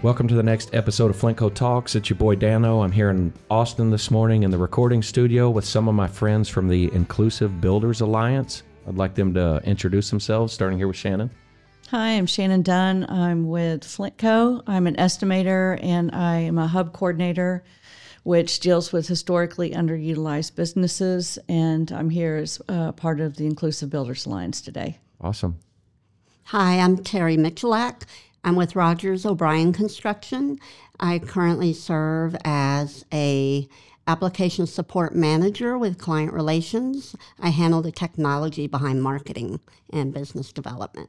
Welcome to the next episode of Flintco Talks. It's your boy Dano. I'm here in Austin this morning in the recording studio with some of my friends from the Inclusive Builders Alliance. I'd like them to introduce themselves, starting here with Shannon. Hi, I'm Shannon Dunn. I'm with Flintco. I'm an estimator and I am a hub coordinator, which deals with historically underutilized businesses. And I'm here as part of the Inclusive Builders Alliance today. Awesome. Hi, I'm Terry Michalak. I'm with Rogers O'Brien Construction. I currently serve as a application support manager with client relations. I handle the technology behind marketing and business development.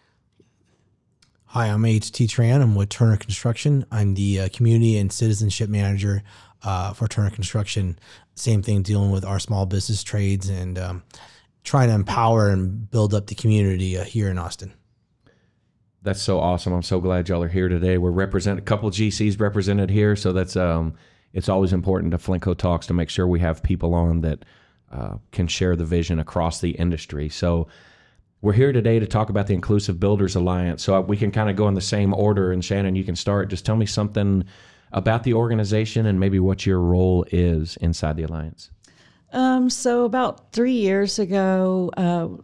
Hi, I'm HT Tran. I'm with Turner Construction. I'm the community and citizenship manager for Turner Construction. Same thing, dealing with our small business trades and trying to empower and build up the community here in Austin. That's so awesome. I'm so glad y'all are here today. We're a couple of GCs represented here, so that's it's always important to Flintco Talks to make sure we have people on that can share the vision across the industry. So we're here today to talk about the Inclusive Builders Alliance. So we can kind of go in the same order, and Shannon, you can start. Just tell me something about the organization and maybe what your role is inside the Alliance. So about 3 years ago,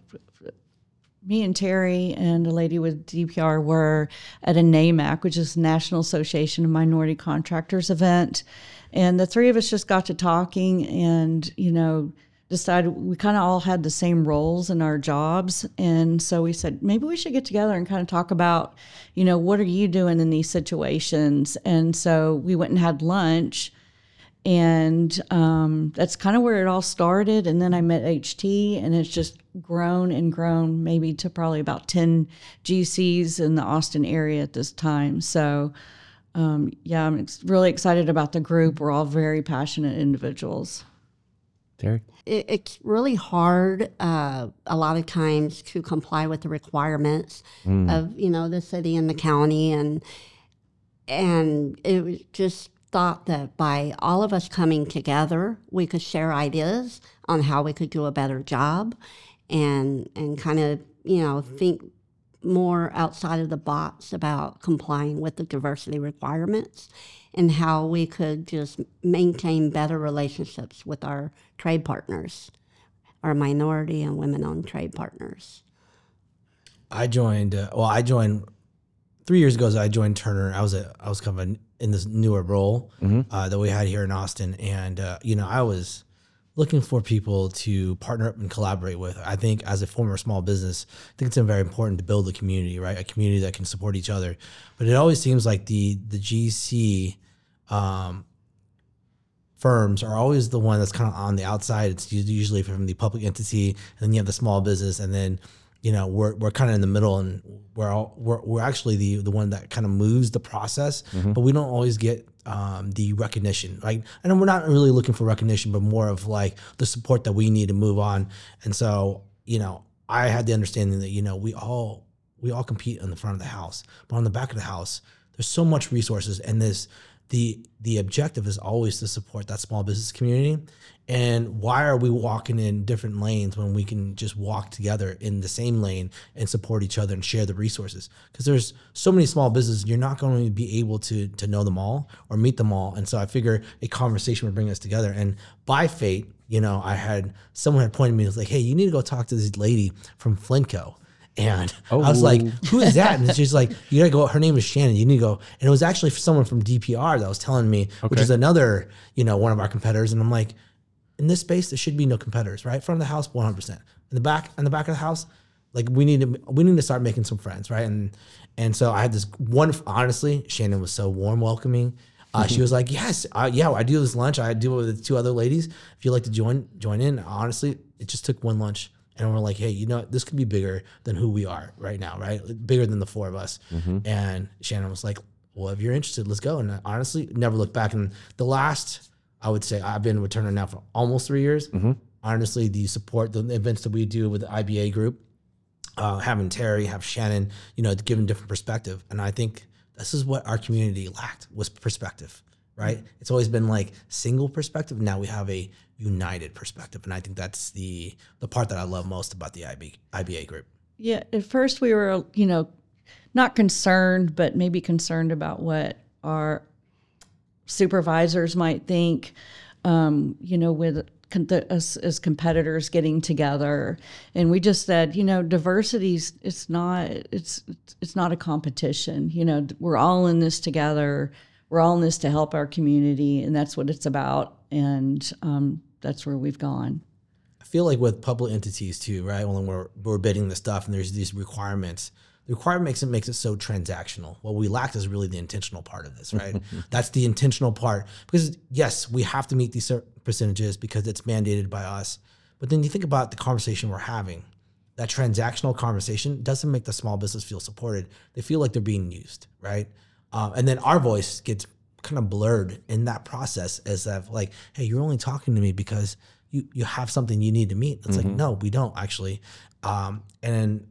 me and Terry and a lady with DPR were at a NAMAC, which is National Association of Minority Contractors event. And the three of us just got to talking and, decided we kind of all had the same roles in our jobs. And so we said, maybe we should get together and kind of talk about, what are you doing in these situations? And so we went and had lunch. And that's kind of where it all started. And then I met HT, and it's just grown and grown, maybe to probably about 10 GCs in the Austin area at this time. So, I'm really excited about the group. We're all very passionate individuals. Terry? It's really hard a lot of times to comply with the requirements of, the city and the county. And it was just thought that by all of us coming together, we could share ideas on how we could do a better job and kind of, think more outside of the box about complying with the diversity requirements and how we could just maintain better relationships with our trade partners, our minority and women-owned trade partners. I joined 3 years ago. I joined Turner. I was kind of in this newer role that we had here in Austin, and I was looking for people to partner up and collaborate with. I think as a former small business, I think it's very important to build a community, right? A community that can support each other. But it always seems like the GC firms are always the one that's kind of on the outside. It's usually from the public entity, and then you have the small business, and then we're kind of in the middle, and we're actually the one that kind of moves the process, but we don't always get the recognition, right? And we're not really looking for recognition, but more of like the support that we need to move on. And so, I had the understanding that we all compete on the front of the house, but on the back of the house, there's so much resources, and the objective is always to support that small business community. And why are we walking in different lanes when we can just walk together in the same lane and support each other and share the resources? Because there's so many small businesses, you're not going to be able to know them all or meet them all. And so I figure a conversation would bring us together. And by fate, someone had pointed me, it was like, hey, you need to go talk to this lady from Flintco. And I was like, who is that? And she's like, you gotta go, her name is Shannon, you need to go. And it was actually someone from DPR that was telling me, which is another, one of our competitors. And I'm like, in this space, there should be no competitors, right? Front of the house, 100%. In the back of the house, like we need to start making some friends, right? And so I had this one, honestly, Shannon was so warm welcoming. She was like, yes, I do this lunch. I do it with two other ladies. If you'd like to join in, honestly, it just took one lunch. And we're like, hey, this could be bigger than who we are right now, right? Bigger than the four of us. And Shannon was like, well, if you're interested, let's go. And I honestly never looked back. And the last, I would say, I've been with Turner now for almost 3 years. Honestly, the support, the events that we do with the IBA group, having Terry, have Shannon, giving different perspective. And I think this is what our community lacked, was perspective, right? It's always been like single perspective. Now we have a united perspective. And I think that's the part that I love most about the IBA group. Yeah, at first we were, not concerned, but maybe concerned about what our supervisors might think, with us as competitors getting together. And we just said, diversity's it's not a competition. We're all in this together. We're all in this to help our community, and that's what it's about. And that's where we've gone. I feel like with public entities too, right? When we're bidding the stuff and there's these requirements, the requirement makes it so transactional. What we lacked is really the intentional part of this, right? That's the intentional part. Because yes, we have to meet these certain percentages because it's mandated by us. But then you think about the conversation we're having. That transactional conversation doesn't make the small business feel supported. They feel like they're being used, right? And then our voice gets kind of blurred in that process as of like, hey, you're only talking to me because you have something you need to meet. It's like, no, we don't actually. And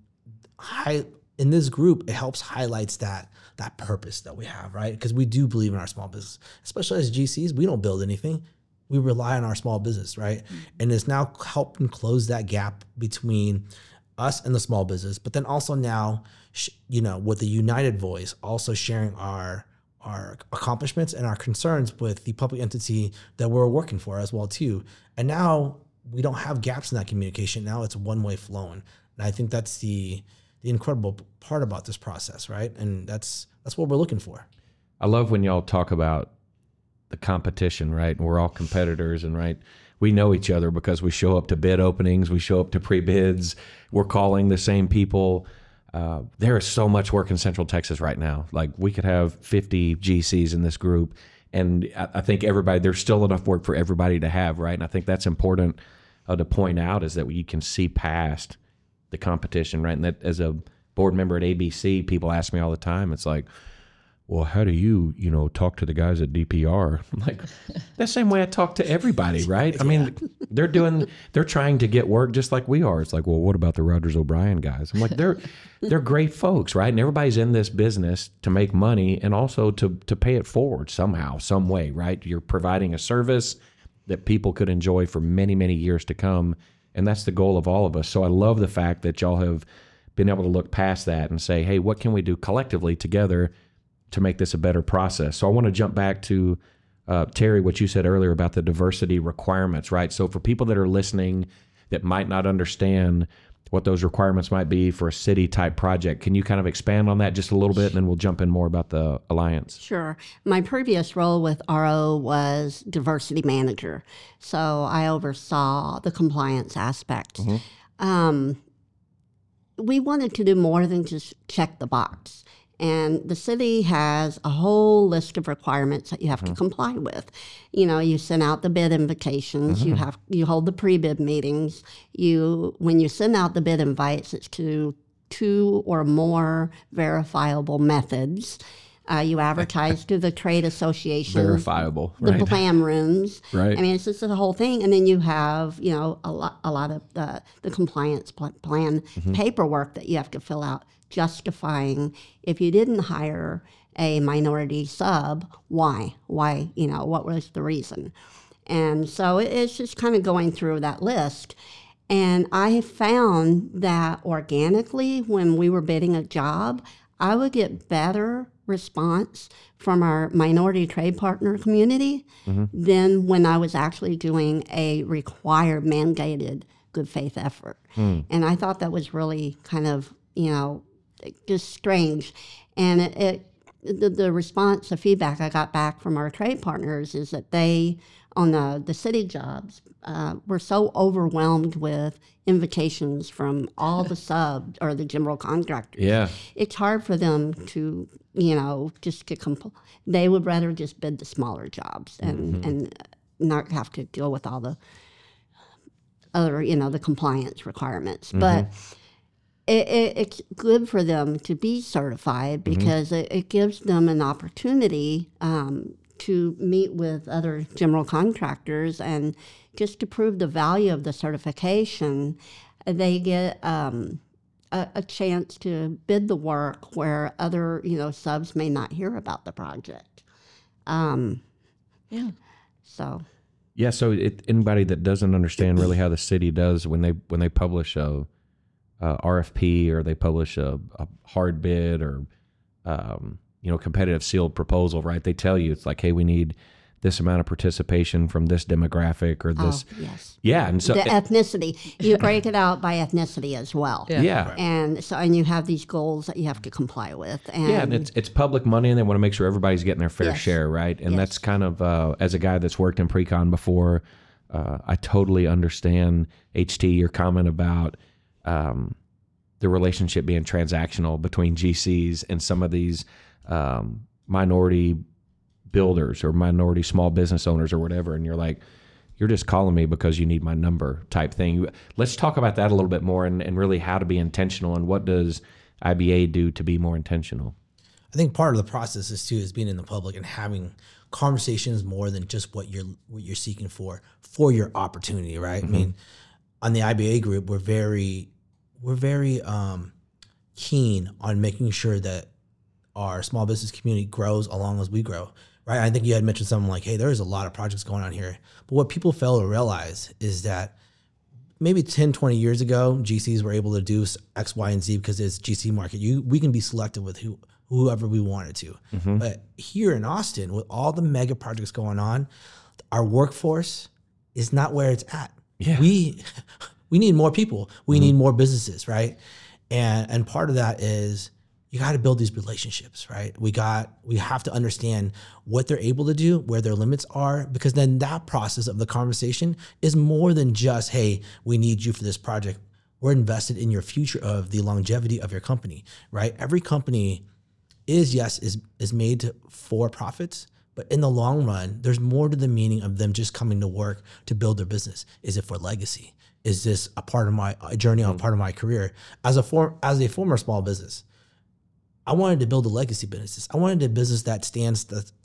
in this group, it helps highlights that purpose that we have, right? Because we do believe in our small business, especially as GCs. We don't build anything. We rely on our small business, right? And it's now helping close that gap between us and the small business, but then also now, with the united voice, also sharing our accomplishments and our concerns with the public entity that we're working for as well too. And now we don't have gaps in that communication. Now it's one way flowing. And I think that's the incredible part about this process, right? And that's what we're looking for. I love when y'all talk about the competition, right? And we're all competitors, and right, we know each other because we show up to bid openings, we show up to pre-bids, we're calling the same people. There is so much work in Central Texas right now. Like we could have 50 GCs in this group, and I think there's still enough work for everybody to have, right? And I think that's important to point out, is that you can see past the competition, right? And that as a board member at ABC, people ask me all the time, it's like, well, how do you talk to the guys at DPR? I'm like, the same way I talk to everybody, right? I mean, they're trying to get work just like we are. It's like, well, what about the Rogers O'Brien guys? I'm like, they're great folks, right? And everybody's in this business to make money and also to pay it forward somehow, some way, right? You're providing a service that people could enjoy for many, many years to come. And that's the goal of all of us. So I love the fact that y'all have been able to look past that and say, hey, what can we do collectively together to make this a better process? So I want to jump back to, Terry, what you said earlier about the diversity requirements, right? So for people that are listening that might not understand what those requirements might be for a city-type project, can you kind of expand on that just a little bit, and then we'll jump in more about the Alliance? Sure. My previous role with RO was diversity manager, so I oversaw the compliance aspect. We wanted to do more than just check the box. And the city has a whole list of requirements that you have to comply with. You send out the bid invitations. You hold the pre-bid meetings. When you send out the bid invites, it's to 2 or more verifiable methods. You advertise to the trade associations. Verifiable, the right? plan rooms. Right. I mean, it's just the whole thing. And then you have, a lot of the compliance plan paperwork that you have to fill out, justifying if you didn't hire a minority sub, why, what was the reason? And so it's just kind of going through that list. And I found that organically, when we were bidding a job, I would get better response from our minority trade partner community than when I was actually doing a required mandated good faith effort. And I thought that was really kind of, just strange. And the response, the feedback I got back from our trade partners is that they, on the city jobs, were so overwhelmed with invitations from all the sub or the general contractors. Yeah. It's hard for them to, just to they would rather just bid the smaller jobs and not have to deal with all the other, the compliance requirements. But it's good for them to be certified because it gives them an opportunity to meet with other general contractors, and just to prove the value of the certification, they get a chance to bid the work where other subs may not hear about the project. So anybody that doesn't understand really how the city does when they publish a RFP, or they publish a hard bid, or competitive sealed proposal, right? They tell you it's like, hey, we need this amount of participation from this demographic or this. Oh, yes. Yeah. And so The ethnicity, you break it out by ethnicity as well. yeah. And you have these goals that you have to comply with. And it's public money, and they want to make sure everybody's getting their fair Yes. share, right? And Yes. that's kind of, as a guy that's worked in pre-con before, I totally understand, HT, your comment about the relationship being transactional between GCs and some of these minority builders or minority small business owners or whatever. And you're like, you're just calling me because you need my number type thing. Let's talk about that a little bit more and really how to be intentional, and what does IBA do to be more intentional? I think part of the process is being in the public and having conversations more than just what you're seeking for your opportunity, right? Mm-hmm. I mean, on the IBA group, we're very keen on making sure that our small business community grows along as we grow, right? I think you had mentioned something like, hey, there's a lot of projects going on here. But what people fail to realize is that maybe 10, 20 years ago, GCs were able to do X, Y, and Z because it's GC market. We can be selective with whoever we wanted to. Mm-hmm. But here in Austin, with all the mega projects going on, our workforce is not where it's at. Yeah. We need more people. We need more businesses, right? And part of that is you got to build these relationships, right? We have to understand what they're able to do, where their limits are, because then that process of the conversation is more than just, hey, we need you for this project. We're invested in your future, of the longevity of your company, right? Every company is made for profits, but in the long run, there's more to the meaning of them just coming to work to build their business. Is it for legacy? Is this a part of my journey, on part of my career? As a former small business, I wanted to build a legacy business. I wanted a business that stands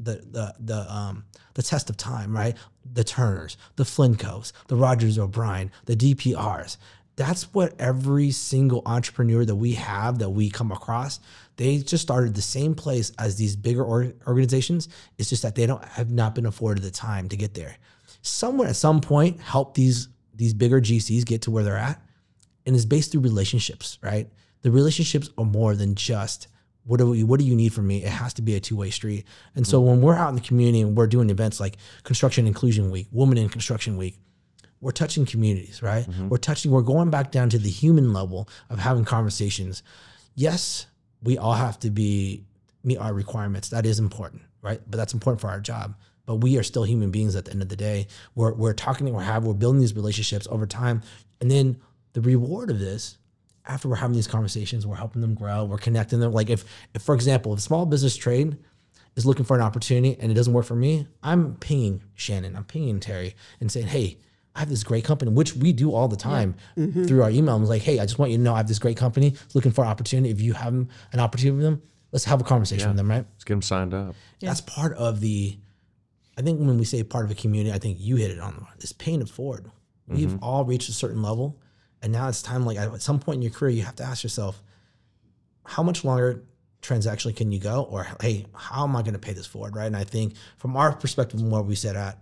the test of time, right? The Turners, the Flincos, the Rogers O'Brien, the DPRs. That's what every single entrepreneur that we come across, they just started the same place as these bigger organizations. It's just that they have not been afforded the time to get there. Someone at some point helped these bigger GCs get to where they're at, and it's based through relationships, right? The relationships are more than just, what do you need from me? It has to be a two-way street. And so when we're out in the community and we're doing events like Construction Inclusion Week, Women in Construction Week, we're touching communities, right? We're going back down to the human level of having conversations. Yes, we all have to meet our requirements. That is important, right? But that's important for our job. But we are still human beings at the end of the day. We're talking, we're building these relationships over time. And then the reward of this, after we're having these conversations, we're helping them grow, we're connecting them. Like if for example, if small business trade is looking for an opportunity and it doesn't work for me, I'm pinging Shannon, I'm pinging Terry and saying, hey, I have this great company, which we do all the time through our email. I'm like, hey, I just want you to know I have this great company looking for an opportunity. If you have an opportunity with them, let's have a conversation with them, right? Let's get them signed up. That's part of I think when we say part of a community, I think you hit it on, is paying it forward. We've all reached a certain level, and now it's time, like at some point in your career, you have to ask yourself, how much longer transactionally can you go? Or, hey, how am I going to pay this forward, right? And I think from our perspective and where we set at,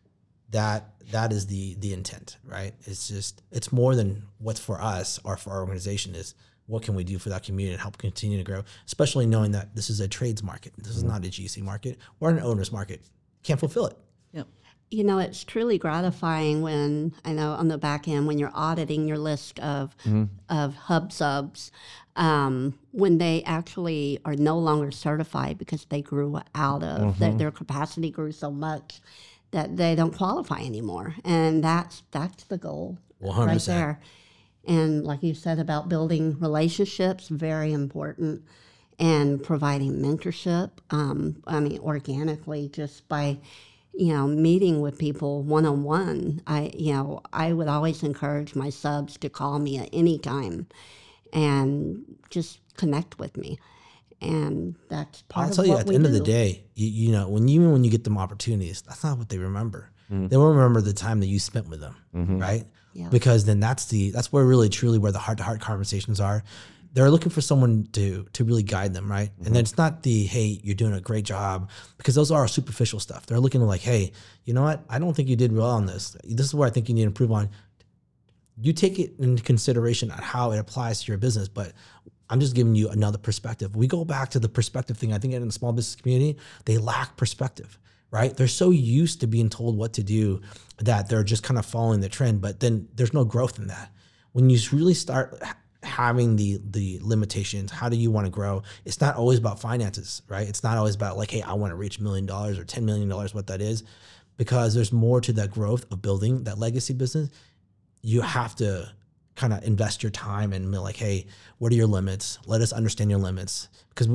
that is the intent, right? It's more than what's for us or for our organization, is what can we do for that community and help continue to grow, especially knowing that this is a trades market. This is not a GC market or an owner's market. Can't fulfill it. Yep. You know, it's truly gratifying when, I know on the back end, when you're auditing your list of hub subs, when they actually are no longer certified because they grew out of, their capacity grew so much that they don't qualify anymore. And that's the goal 100%. right there. And like you said about building relationships, very important. And providing mentorship, organically, just by, meeting with people one-on-one. I would always encourage my subs to call me at any time and just connect with me. And that's part of what we do. I'll tell you, at the end of the day, when you get them opportunities, that's not what they remember. They won't remember the time that you spent with them, right? Yeah. Because then that's where really, truly, where the heart-to-heart conversations are. They're looking for someone to really guide them, right? And then it's not hey, you're doing a great job, because those are superficial stuff. They're looking like, hey, you know what? I don't think you did well on this. This is where I think you need to improve on. you take it into consideration on how it applies to your business. But I'm just giving you another perspective. We go back to the perspective thing. I think in the small business community, they lack perspective, right? They're so used to being told what to do that they're just kind of following the trend, but then there's no growth in that. When you really start having the limitations, how do you want to grow? It's not always about finances, right? It's not always about like, hey, I want to reach $1 million or $10 million, what that is, because there's more to that growth of building that legacy business. You have to kind of invest your time and be like, hey, what are your limits? Let us understand your limits. Because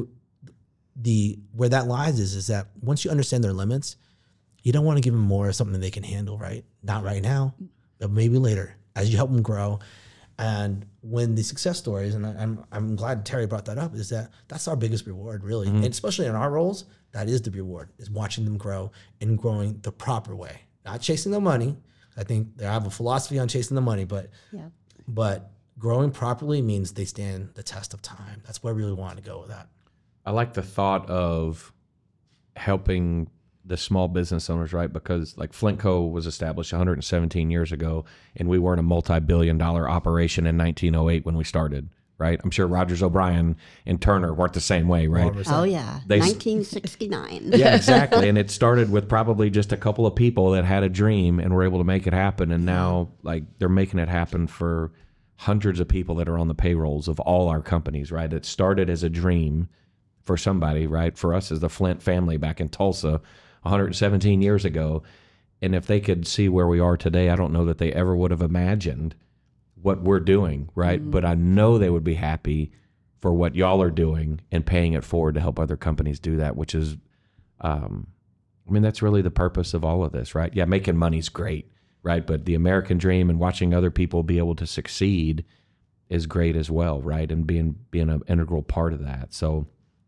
where that lies is that once you understand their limits, you don't want to give them more of something they can handle, right? Not right now, but maybe later as you help them grow. And when the success stories, and I'm glad Terry brought that up, is that's our biggest reward, really. And especially in our roles, that is the reward, is watching them grow and growing the proper way, not chasing the money. I think they have a philosophy on chasing the money, but growing properly means they stand the test of time. That's where I really want to go with that. I like the thought of helping the small business owners, right? Because like Flintco was established 117 years ago, and we weren't a multi-billion-dollar operation in 1908 when we started, right? I'm sure Rogers O'Brien and Turner weren't the same way, right? 100%. Oh yeah, They- 1969. Yeah, exactly. And it started with probably just a couple of people that had a dream and were able to make it happen. And now, like, they're making it happen for hundreds of people that are on the payrolls of all our companies, right? It started as a dream for somebody, right? For us as the Flint family back in Tulsa 117 years ago. And if they could see where we are today, I don't know that they ever would have imagined what we're doing, right? But I know they would be happy for what y'all are doing and paying it forward to help other companies do that, which is, I mean, that's really the purpose of all of this, right? Yeah, making money's great, right? But the American dream and watching other people be able to succeed is great as well, right? And being an integral part of that. So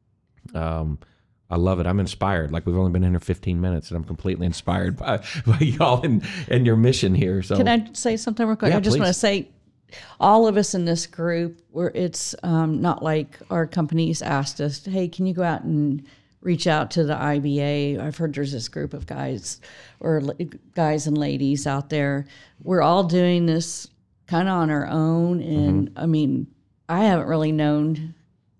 I love it. I'm inspired. Like, we've only been in here 15 minutes, and I'm completely inspired by y'all and your mission here. So Can I say something real quick? Yeah, I just want to please. say, all of us in this group, it's not like our companies asked us, hey, can you go out and reach out to the IBA? I've heard there's this group of guys guys and ladies out there. We're all doing this kind of on our own. And I mean, I haven't really known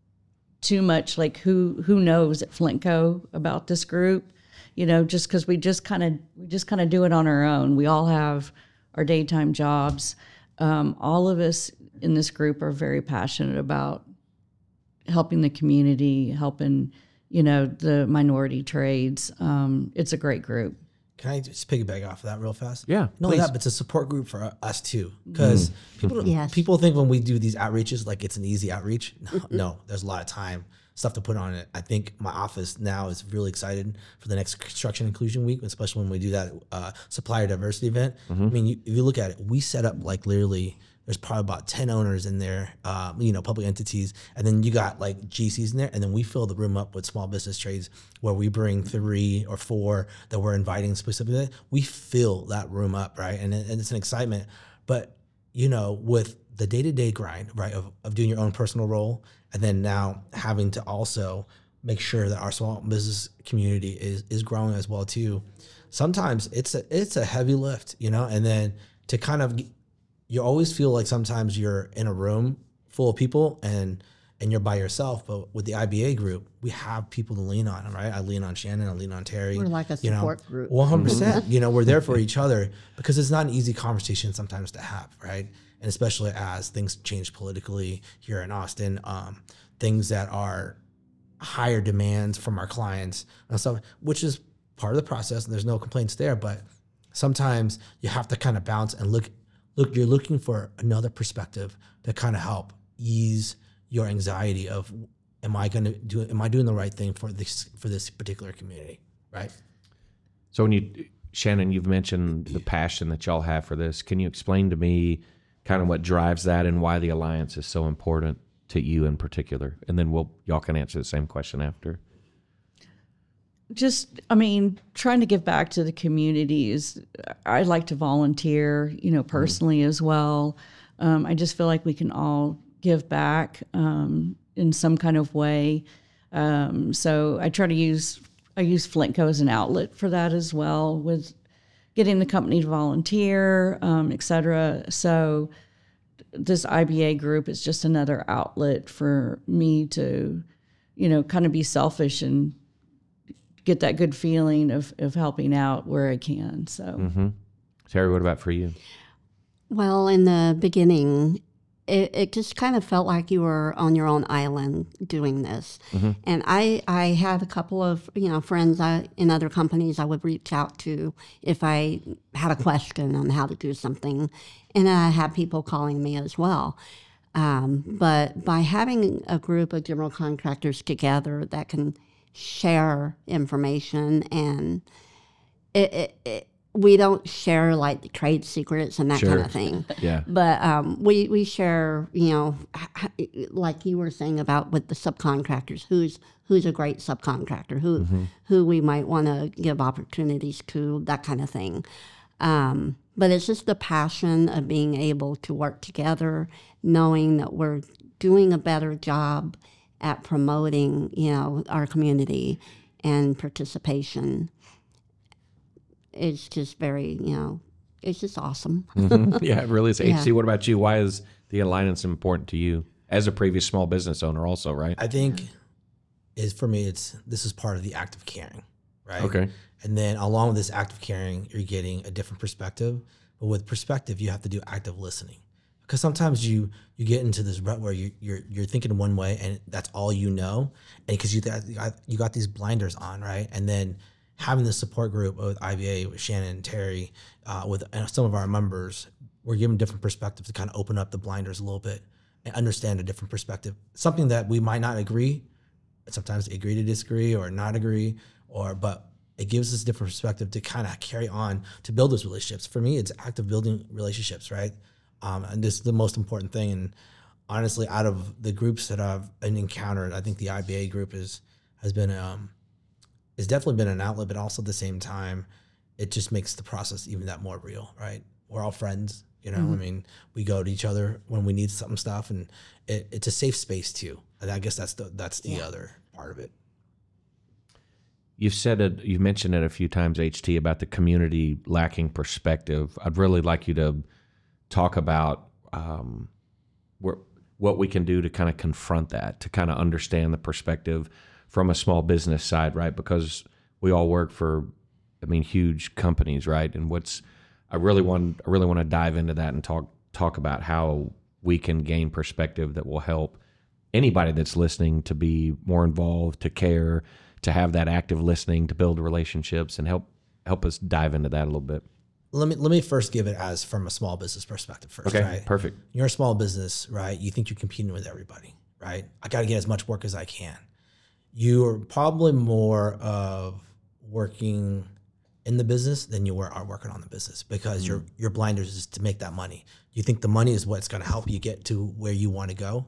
too much, like who knows at Flintco about this group, just because we just kind of do it on our own. We all have our daytime jobs. All of us in this group are very passionate about helping the community, helping, the minority trades. It's a great group. Can I just piggyback off of that real fast? Yeah, No, please. that, but it's a support group for us too. Because Yes. people think when we do these outreaches, like it's an easy outreach. No, there's a lot of time, stuff to put on it. I think my office now is really excited for the next Construction Inclusion Week, especially when we do that supplier diversity event. I mean, if you look at it, we set up like literally, there's probably about 10 owners in there, public entities. And then you got like GCs in there. And then we fill the room up with small business trades where we bring 3 or 4 that we're inviting specifically. We fill that room up, right? And it's an excitement. But, with the day-to-day grind, right, of doing your own personal role, and then now having to also make sure that our small business community is growing as well too. Sometimes it's a heavy lift, and then to kind of, you always feel like sometimes you're in a room full of people and you're by yourself. But with the IBA group, we have people to lean on, right? I lean on Shannon, I lean on Terry. We're like a support group. 100%. We're there for each other because it's not an easy conversation sometimes to have, right? And especially as things change politically here in Austin, things that are higher demands from our clients and stuff, which is part of the process, and there's no complaints there. But sometimes you have to kind of bounce and look, you're looking for another perspective to kind of help ease your anxiety of, am I doing the right thing for this particular community, right? So Shannon, you've mentioned the passion that y'all have for this. Can you explain to me kind of what drives that and why the Alliance is so important to you in particular? And then y'all can answer the same question after. Trying to give back to the community I like to volunteer, personally as well. I just feel like we can all give back in some kind of way. So I use Flintco as an outlet for that as well, with getting the company to volunteer, et cetera. So this IBA group is just another outlet for me to, kind of be selfish and get that good feeling of helping out where I can. So, Terry, what about for you? Well, in the beginning, it just kind of felt like you were on your own island doing this. And I had a couple of, friends in other companies I would reach out to if I had a question on how to do something. And I had people calling me as well. But by having a group of general contractors together that can share information, and we don't share like trade secrets and that kind of thing. Yeah. But we share, like you were saying about with the subcontractors, who's a great subcontractor, who we might want to give opportunities to, that kind of thing. But it's just the passion of being able to work together, knowing that we're doing a better job at promoting, our community and participation. It's just very, it's just awesome. Yeah, it really is. HC, what about you? Why is the alliance important to you as a previous small business owner also, right? I think for me, this is part of the act of caring, right? Okay. And then along with this act of caring, you're getting a different perspective. But with perspective, you have to do active listening. Because sometimes you get into this rut where you're thinking one way and that's all you know, and because you got these blinders on, right? And then having this support group with IBA, with Shannon and Terry, with some of our members, we're given different perspectives to kind of open up the blinders a little bit and understand a different perspective. Something that we might not agree, sometimes agree to disagree or not agree, but it gives us a different perspective to kind of carry on to build those relationships. For me, it's active building relationships, right? And this is the most important thing. And honestly, out of the groups that I've encountered, I think the IBA group has definitely been an outlet, but also at the same time, it just makes the process even that more real, right? We're all friends, I mean, we go to each other when we need some stuff, and it's a safe space too. And I guess that's the other part of it. You've mentioned it a few times, HT, about the community lacking perspective. I'd really like you to talk about what we can do to kind of confront that, to kind of understand the perspective from a small business side, right? Because we all work for, huge companies, right? And I really want to dive into that and talk about how we can gain perspective that will help anybody that's listening to be more involved, to care, to have that active listening, to build relationships, and help us dive into that a little bit. Let me first give it as from a small business perspective first. Okay, right? Perfect. You're a small business, right? You think you're competing with everybody, right? I got to get as much work as I can. You're probably more of working in the business than you are working on the business, because your blinders is to make that money. You think the money is what's going to help you get to where you want to go.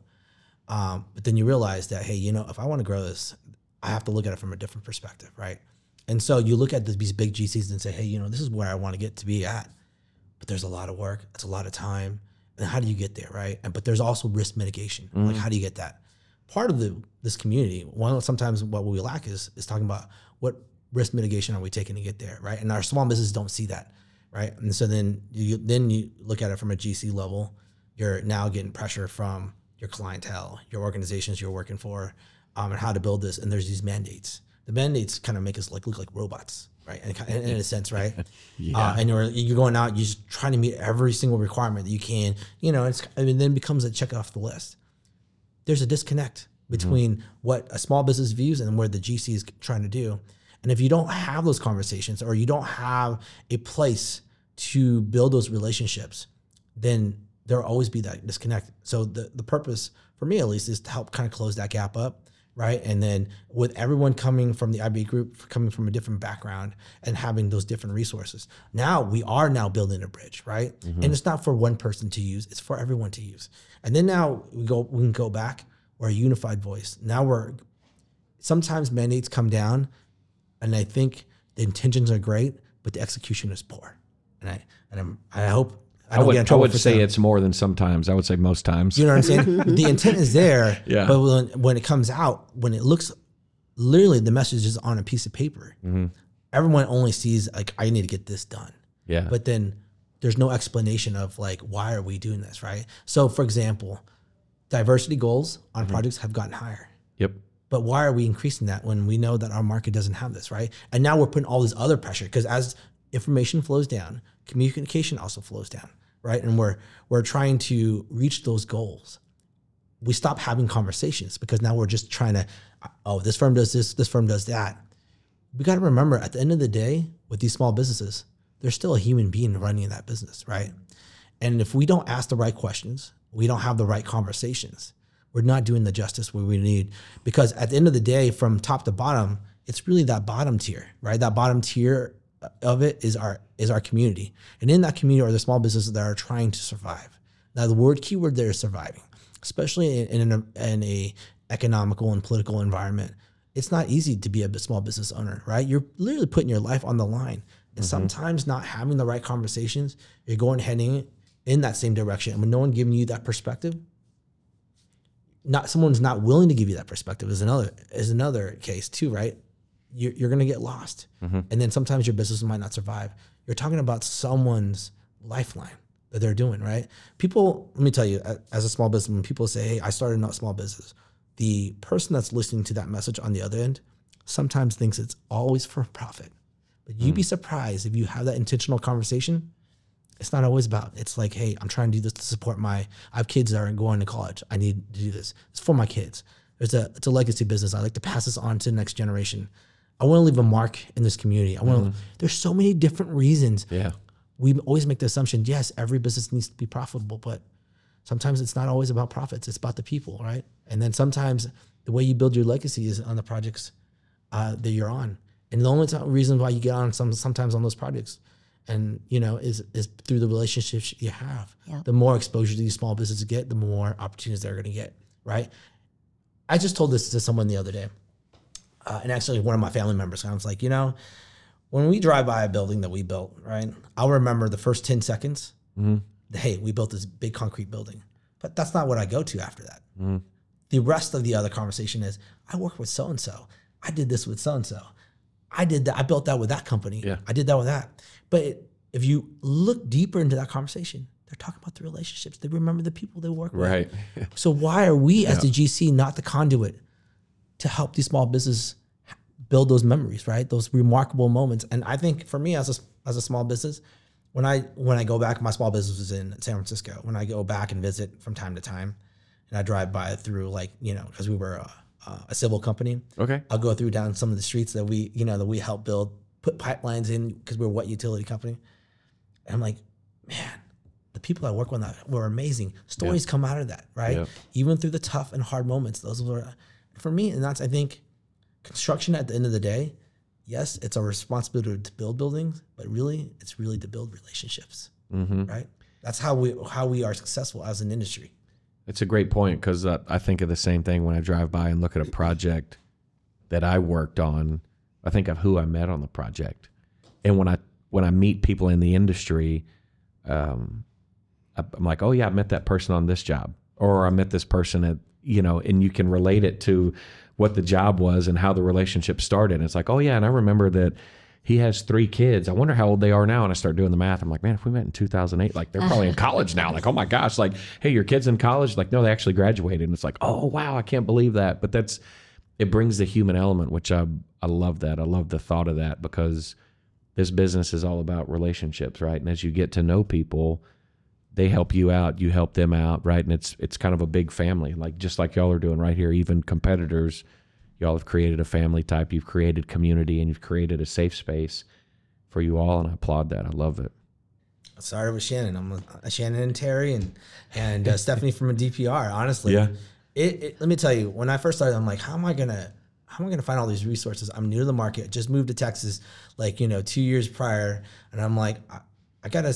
But then you realize that, hey, if I want to grow this, I have to look at it from a different perspective, right? And so you look at these big GCs and say, hey, this is where I want to get to be at. But there's a lot of work. It's a lot of time. And how do you get there, right? But there's also risk mitigation. Like, how do you get that? Part of this community, sometimes what we lack is talking about what risk mitigation are we taking to get there, right? And our small businesses don't see that, right? And so then you look at it from a GC level. You're now getting pressure from your clientele, your organizations you're working for, and how to build this. And there's these mandates. The mandates kind of make us look like robots, right? And in a sense, right? Yeah. And you're going out, you're just trying to meet every single requirement that you can, then it becomes a check off the list. There's a disconnect between what a small business views and where the GC is trying to do. And if you don't have those conversations, or you don't have a place to build those relationships, then there'll always be that disconnect. So the purpose, for me at least, is to help kind of close that gap up, right? And then with everyone coming from the IB group, coming from a different background and having those different resources, now we are building a bridge, right? And it's not for one person to use, it's for everyone to use. And then now we can go back, we're a unified voice. Now sometimes mandates come down, and I think the intentions are great, but the execution is poor. And I hope I don't get in trouble. I would say it's more than sometimes. I would say most times. You know what I'm saying? The intent is there, Yeah. But when it comes out, when it looks, literally the message is on a piece of paper. Everyone only sees like, I need to get this done. Yeah. But then there's no explanation of like, why are we doing this, right? So for example, diversity goals on projects have gotten higher. Yep. But why are we increasing that when we know that our market doesn't have this, right? And now we're putting all this other pressure because as information flows down, communication also flows down, right? And we're trying to reach those goals. We stop having conversations because now we're just trying to, oh, this firm does this firm does that. We got to remember at the end of the day with these small businesses, there's still a human being running that business, right? And if we don't ask the right questions, we don't have the right conversations, we're not doing the justice we need. Because at the end of the day, from top to bottom, it's really that bottom tier, right? That bottom tier of it is our community. And in that community are the small businesses that are trying to survive. Now the keyword there is surviving, especially in a economical and political environment. It's not easy to be a small business owner, right? You're literally putting your life on the line. And sometimes not having the right conversations, you're heading in that same direction. And when no one giving you that perspective, someone's not willing to give you that perspective is another case too, right? You're going to get lost. And then sometimes your business might not survive. You're talking about someone's lifeline that they're doing, right? People, let me tell you, as a small business, when people say, hey, I started a small business, the person that's listening to that message on the other end sometimes thinks it's always for profit. But you'd be surprised if you have that intentional conversation. It's not always about, it's like, hey, I'm trying to do this to support I have kids that are going to college. I need to do this. It's for my kids. It's a legacy business. I like to pass this on to the next generation. I want to leave a mark in this community. There's so many different reasons. Yeah. We always make the assumption, yes, every business needs to be profitable, but sometimes it's not always about profits. It's about the people, right? And then sometimes the way you build your legacy is on the projects that you're on. And the only reason why you get on sometimes on those projects and, is through the relationships you have. Yeah. The more exposure these small businesses get, the more opportunities they're going to get, right? I just told this to someone the other day. And actually one of my family members, I was like, when we drive by a building that we built, right? I'll remember the first 10 seconds, hey, we built this big concrete building. But that's not what I go to after that. The rest of the other conversation is, I work with so-and-so. I did this with so-and-so. I did that. I built that with that company. Yeah. I did that with that. But if you look deeper into that conversation, they're talking about the relationships. They remember the people they work with. Right. So why are we as the GC not the conduit to help these small businesses build those memories, right? Those remarkable moments. And I think for me as a small business, when I go back, my small business was in San Francisco. When I go back and visit from time to time, and I drive by through because we were a civil company. Okay. I'll go through down some of the streets that we help build, put pipelines in because we're a wet utility company. And I'm like, man, the people I work with were amazing. Stories come out of that, right? Yep. Even through the tough and hard moments, those were, for me, and that's, I think, construction at the end of the day, yes, it's our responsibility to build buildings, but really, it's really to build relationships, right? That's how we are successful as an industry. It's a great point because I think of the same thing when I drive by and look at a project that I worked on. I think of who I met on the project, and when I meet people in the industry, I'm like, oh yeah, I met that person on this job, or I met this person at and you can relate it to what the job was and how the relationship started. And it's like, oh yeah, and I remember that he has 3 kids. I wonder how old they are now. And I start doing the math. I'm like, man, if we met in 2008, like they're probably in college now. Like, oh my gosh, like, hey, your kid's in college? Like, no, they actually graduated. And it's like, oh wow, I can't believe that. But it brings the human element, which I love that. I love the thought of that because this business is all about relationships, right? And as you get to know people, they help you out, you help them out, right? And it's kind of a big family, like just like y'all are doing right here. Even competitors, y'all have created a family type, you've created community, and you've created a safe space for you all, and I applaud that. I love it. I started with Shannon. I'm Shannon and Terry and Stephanie from a DPR. Honestly, yeah. Let me tell you, when I first started, I'm like, how am I gonna find all these resources? I'm new to the market. Just moved to Texas, 2 years prior, and I'm like, I gotta.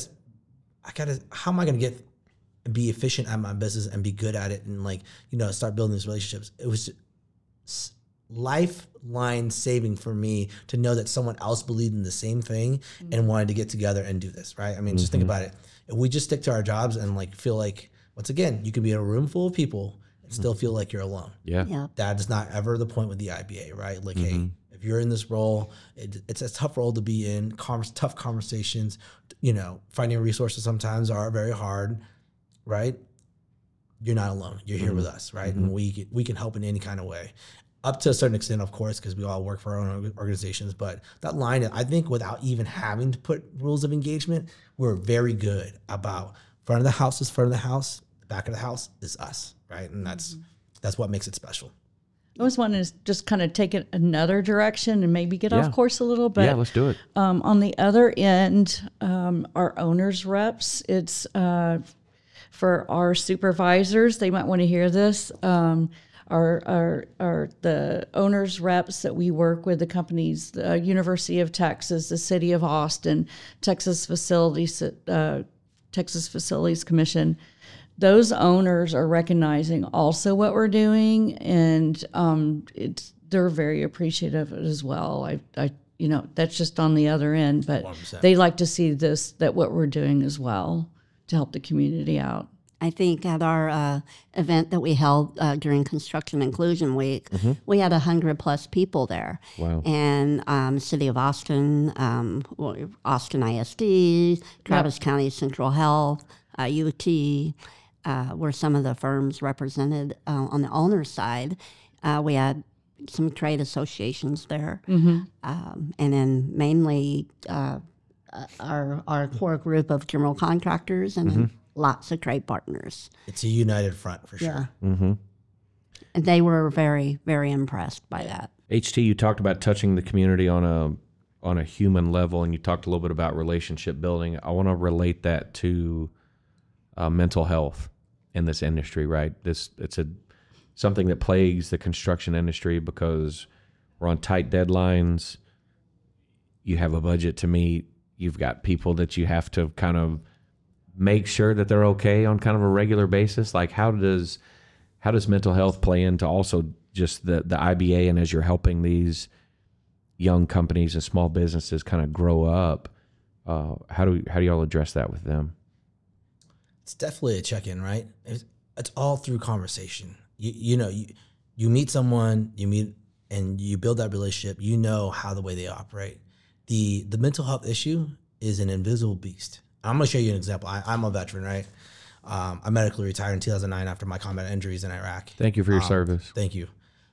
How am I gonna be efficient at my business and be good at it and start building these relationships? It was lifeline saving for me to know that someone else believed in the same thing and wanted to get together and do this, right? I mean, just think about it. If we just stick to our jobs and feel like, once again, you can be in a room full of people and still feel like you're alone. Yeah. That is not ever the point with the IBA, right? Hey, If you're in this role, it's a tough role to be in. Tough conversations, finding resources sometimes are very hard, right? You're not alone. You're here with us, right? And we can help in any kind of way, up to a certain extent, of course, because we all work for our own organizations. But that line, I think, without even having to put rules of engagement, we're very good about front of the house is front of the house, the back of the house is us, right? And that's what makes it special. I was wanting to just kind of take it another direction and maybe get Yeah. off course a little bit. Yeah, let's do it. On the other end, our owners reps, it's for our supervisors. They might want to hear this. Are the owners reps that we work with, the companies, the University of Texas, the City of Austin, Texas Facilities Commission. Those owners are recognizing also what we're doing, and they're very appreciative as well. I that's just on the other end, but 100%. they like to see that what we're doing as well to help the community out. I think at our event that we held during Construction Inclusion Week, we had 100+ people there. Wow. And City of Austin, Austin ISD, Travis County Central Health, UT, were some of the firms represented on the owner side. We had some trade associations there. And then mainly our core group of general contractors and then lots of trade partners. It's a united front for sure. And they were very, very impressed by that. HT, you talked about touching the community on a human level, and you talked a little bit about relationship building. I want to relate that to mental health in this industry, right? It's something that plagues the construction industry because we're on tight deadlines. You have a budget to meet. You've got people that you have to kind of make sure that they're okay on kind of a regular basis. Like how does mental health play into also just the IBA, and as you're helping these young companies and small businesses kind of grow up, how do y'all address that with them? It's definitely a check-in, right? It's all through conversation. You meet someone, and you build that relationship. You know how the way they operate. The mental health issue is an invisible beast. I'm going to show you an example. I'm a veteran, right? I medically retired in 2009 after my combat injuries in Iraq. Thank you for your service. Thank you.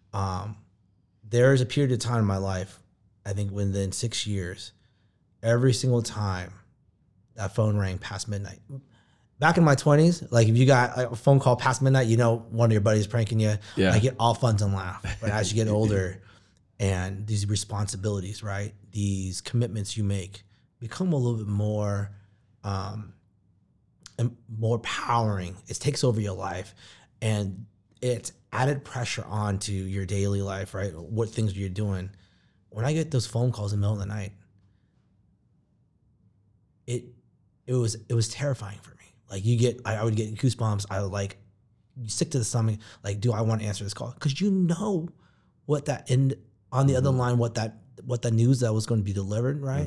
There is a period of time in my life, I think within 6 years, every single time that phone rang past midnight. Back in my 20s, like if you got a phone call past midnight, one of your buddies pranking you. Yeah. I get all fun and laugh. But as you get older and these responsibilities, right, these commitments you make become a little bit more and more powering. It takes over your life, and it's added pressure onto your daily life, right? What things you're doing. When I get those phone calls in the middle of the night, it was terrifying for me. Like I would get goosebumps. I would like sick to the stomach. Like, do I want to answer this call? Because what that on the other line, what the news that was going to be delivered, right?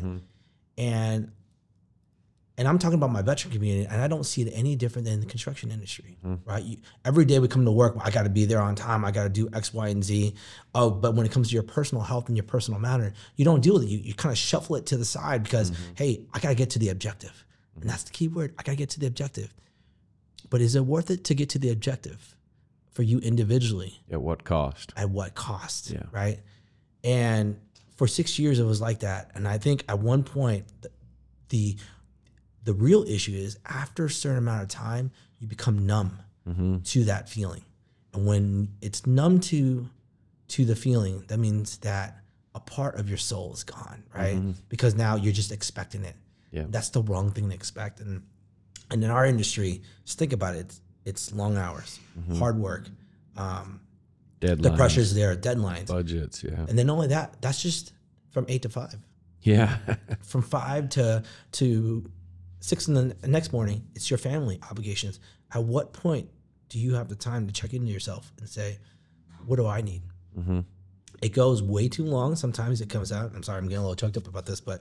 And I'm talking about my veteran community, and I don't see it any different than the construction industry, right? Every day we come to work, I got to be there on time. I got to do X, Y, and Z. Oh, but when it comes to your personal health and your personal matter, you don't deal with it. You kind of shuffle it to the side because, hey, I got to get to the objective. And that's the key word. I got to get to the objective. But is it worth it to get to the objective for you individually? At what cost? At what cost, Yeah. right? And for 6 years, it was like that. And I think at one point, the real issue is after a certain amount of time, you become numb to that feeling. And when it's numb to the feeling, that means that a part of your soul is gone, right? Because now you're just expecting it. Yeah. That's the wrong thing to expect. And in our industry, just think about it. It's long hours, hard work. Deadlines. The pressure's there, deadlines. Budgets, yeah. And then not only that, that's just from 8 to 5. Yeah. From 5 to 6 in the next morning, it's your family obligations. At what point do you have the time to check into yourself and say, what do I need? It goes way too long. Sometimes it comes out. I'm sorry, I'm getting a little choked up about this, but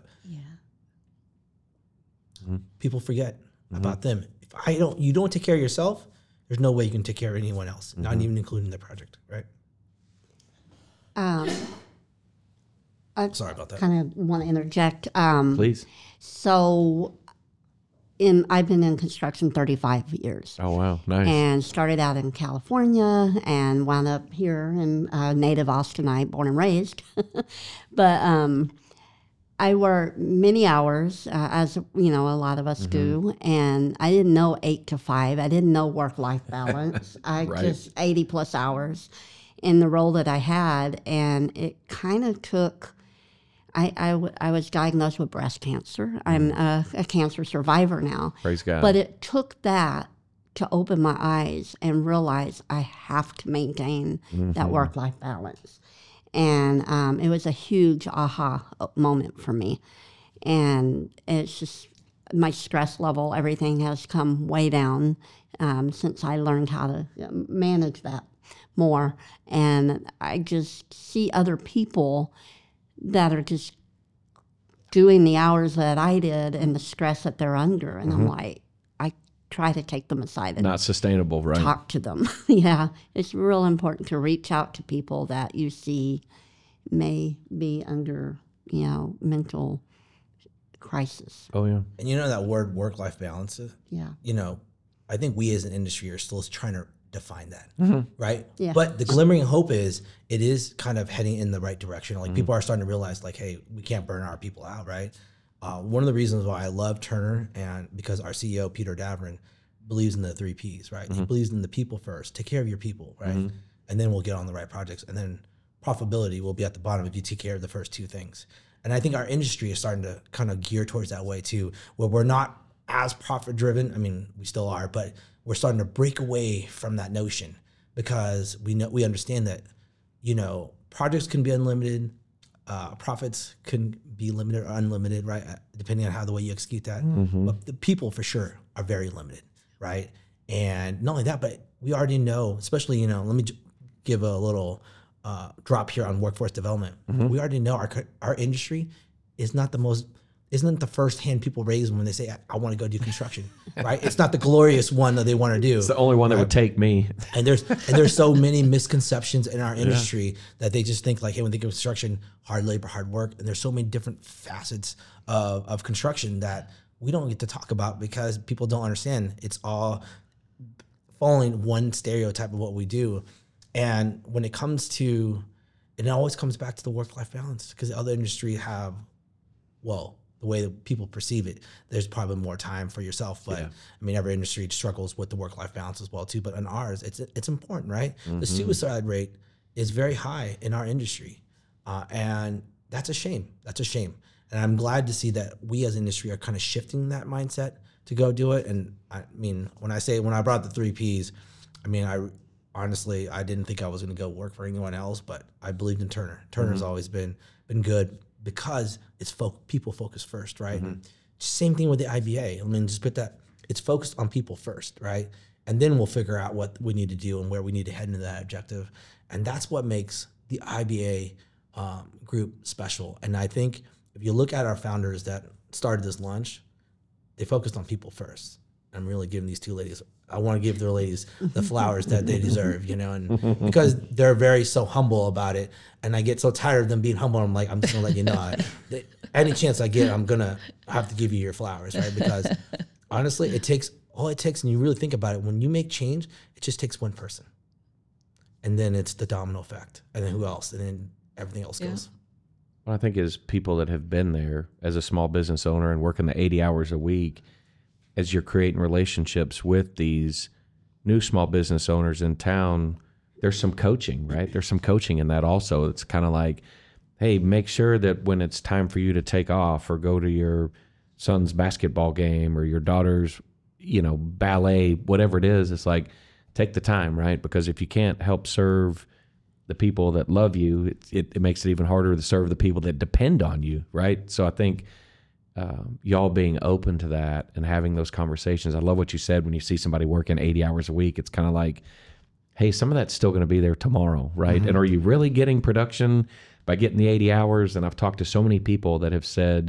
people forget about them. If you don't take care of yourself, there's no way you can take care of anyone else, not even including the project, right? Sorry about that. kind of want to interject. Please. So, I've been in construction 35 years. Oh, wow. Nice. And started out in California and wound up here in native Austinite, born and raised. But I worked many hours, as you know, a lot of us do, and I didn't know 8 to 5. I didn't know work-life balance. I Right. just 80 plus hours in the role that I had, and it kind of took. I was diagnosed with breast cancer. I'm a cancer survivor now. Praise God. But it took that to open my eyes and realize I have to maintain that work-life balance. And it was a huge aha moment for me. And it's just my stress level, everything has come way down since I learned how to manage that more. And I just see other people that are just doing the hours that I did and the stress that they're under. And I'm like, I try to take them aside and Not sustainable, right? talk to them. Yeah, it's real important to reach out to people that you see may be under, mental crisis. Oh, yeah. And you know that word work-life balance, Yeah. I think we as an industry are still trying to define that, right? Yeah. But the glimmering hope is it is kind of heading in the right direction. Like people are starting to realize like, hey, we can't burn our people out, right? One of the reasons why I love Turner and because our CEO, Peter Davern, believes in the 3 Ps, right? He believes in the people first. Take care of your people, right? And then we'll get on the right projects. And then profitability will be at the bottom if you take care of the first 2 things. And I think our industry is starting to kind of gear towards that way too, where we're not as profit driven. I mean, we still are, but we're starting to break away from that notion because we understand that, projects can be unlimited, profits can be limited or unlimited, right? Depending on how the way you execute that. But the people for sure are very limited, right? And not only that, but we already know, especially, let me give a little drop here on workforce development. We already know our industry is not isn't the first hand people raise when they say, I want to go do construction, right? It's not the glorious one that they want to do. It's the only one that would take me. And there's so many misconceptions in our industry that they just think like, hey, when they think of construction, hard labor, hard work. And there's so many different facets of construction that we don't get to talk about because people don't understand. It's all following one stereotype of what we do. And when it comes to, it always comes back to the work-life balance because the other industry have, the way that people perceive it, there's probably more time for yourself. But I mean, every industry struggles with the work-life balance as well too. But in ours, it's important, right? The suicide rate is very high in our industry. And that's a shame. That's a shame. And I'm glad to see that we as an industry are kind of shifting that mindset to go do it. And I mean, when I brought the 3 Ps, I mean, honestly, I didn't think I was going to go work for anyone else, but I believed in Turner. Turner's always been good because it's people focused first, right? Same thing with the IBA. I mean, just put that, it's focused on people first, right? And then we'll figure out what we need to do and where we need to head into that objective. And that's what makes the IBA group special. And I think if you look at our founders that started this lunch, they focused on people first. I'm really giving these 2 ladies, I want to give their ladies the flowers that they deserve, and because they're so humble about it. And I get so tired of them being humble. I'm like, I'm just gonna let you know, any chance I get, I'm gonna have to give you your flowers, right? Because honestly, all it takes, and you really think about it, when you make change, it just takes one person. And then it's the domino effect. And then who else? And then everything else goes. What I think is people that have been there as a small business owner and working the 80 hours a week, as you're creating relationships with these new small business owners in town, there's some coaching, right? There's some coaching in that also. It's kind of like, hey, make sure that when it's time for you to take off or go to your son's basketball game or your daughter's, ballet, whatever it is, it's like, take the time, right? Because if you can't help serve the people that love you, it makes it even harder to serve the people that depend on you, right? So I think y'all being open to that and having those conversations. I love what you said when you see somebody working 80 hours a week. It's kind of like, hey, some of that's still going to be there tomorrow, right? And are you really getting production by getting the 80 hours? And I've talked to so many people that have said,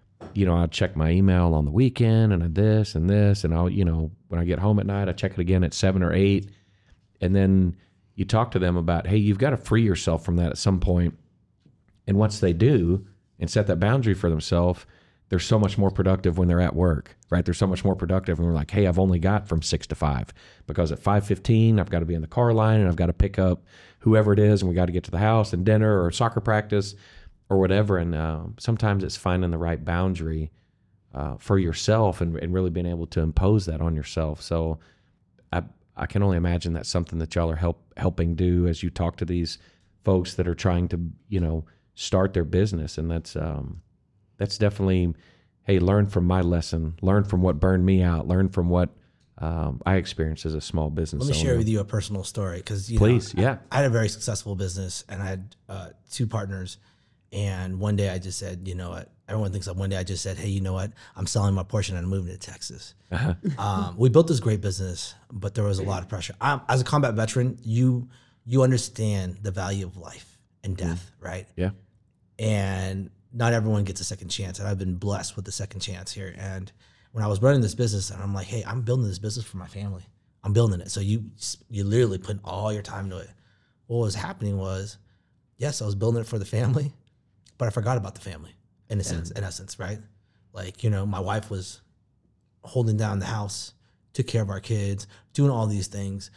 I check my email on the weekend and this and this. And I'll, when I get home at night, I check it again at 7 or 8. And then you talk to them about, hey, you've got to free yourself from that at some point And once they do and set that boundary for themselves, they're so much more productive when they're at work, right? They're so much more productive when we're like, hey, I've only got from 6 to 5 because at 5:15 I've got to be in the car line and I've got to pick up whoever it is and we got to get to the house and dinner or soccer practice or whatever. And sometimes it's finding the right boundary for yourself and really being able to impose that on yourself. So I can only imagine that's something that y'all are helping do as you talk to these folks that are trying to, start their business. And that's definitely, hey, learn from my lesson, learn from what burned me out, learn from what I experienced as a small business Let me owner. share with you a personal story because Please, yeah. I had a very successful business and I had 2 partners. And one day I just said, you know what? Everyone thinks that one day I just said, hey, you know what? I'm selling my portion and I'm moving to Texas. We built this great business, but there was a lot of pressure. As a combat veteran, you understand the value of life and death, right? Yeah. And not everyone gets a second chance. And I've been blessed with the second chance here. And when I was running this business, and I'm like, hey, I'm building this business for my family. I'm building it. So you literally put all your time into it. What was happening was, yes, I was building it for the family, but I forgot about the family in essence, right? Like, my wife was holding down the house, took care of our kids, doing all these things.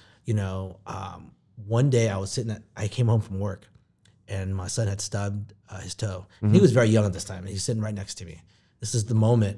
One day I came home from work and my son had stubbed his toe. Mm-hmm. He was very young at this time and he's sitting right next to me. This is the moment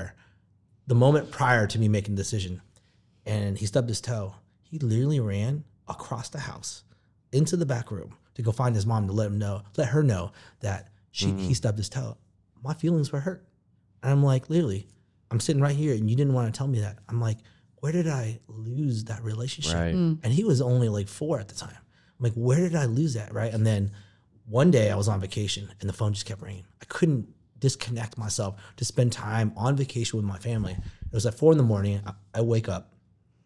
prior to me making the decision, and he stubbed his toe. He literally ran across the house into the back room to go find his mom to let her know that he stubbed his toe. My feelings were hurt. And I'm like, literally, I'm sitting right here and you didn't want to tell me that. I'm like, where did I lose that relationship? Right. And he was only like 4 at the time. I'm like, where did I lose that, right? And then one day I was on vacation and the phone just kept ringing. I couldn't disconnect myself to spend time on vacation with my family. It was at 4 a.m. I wake up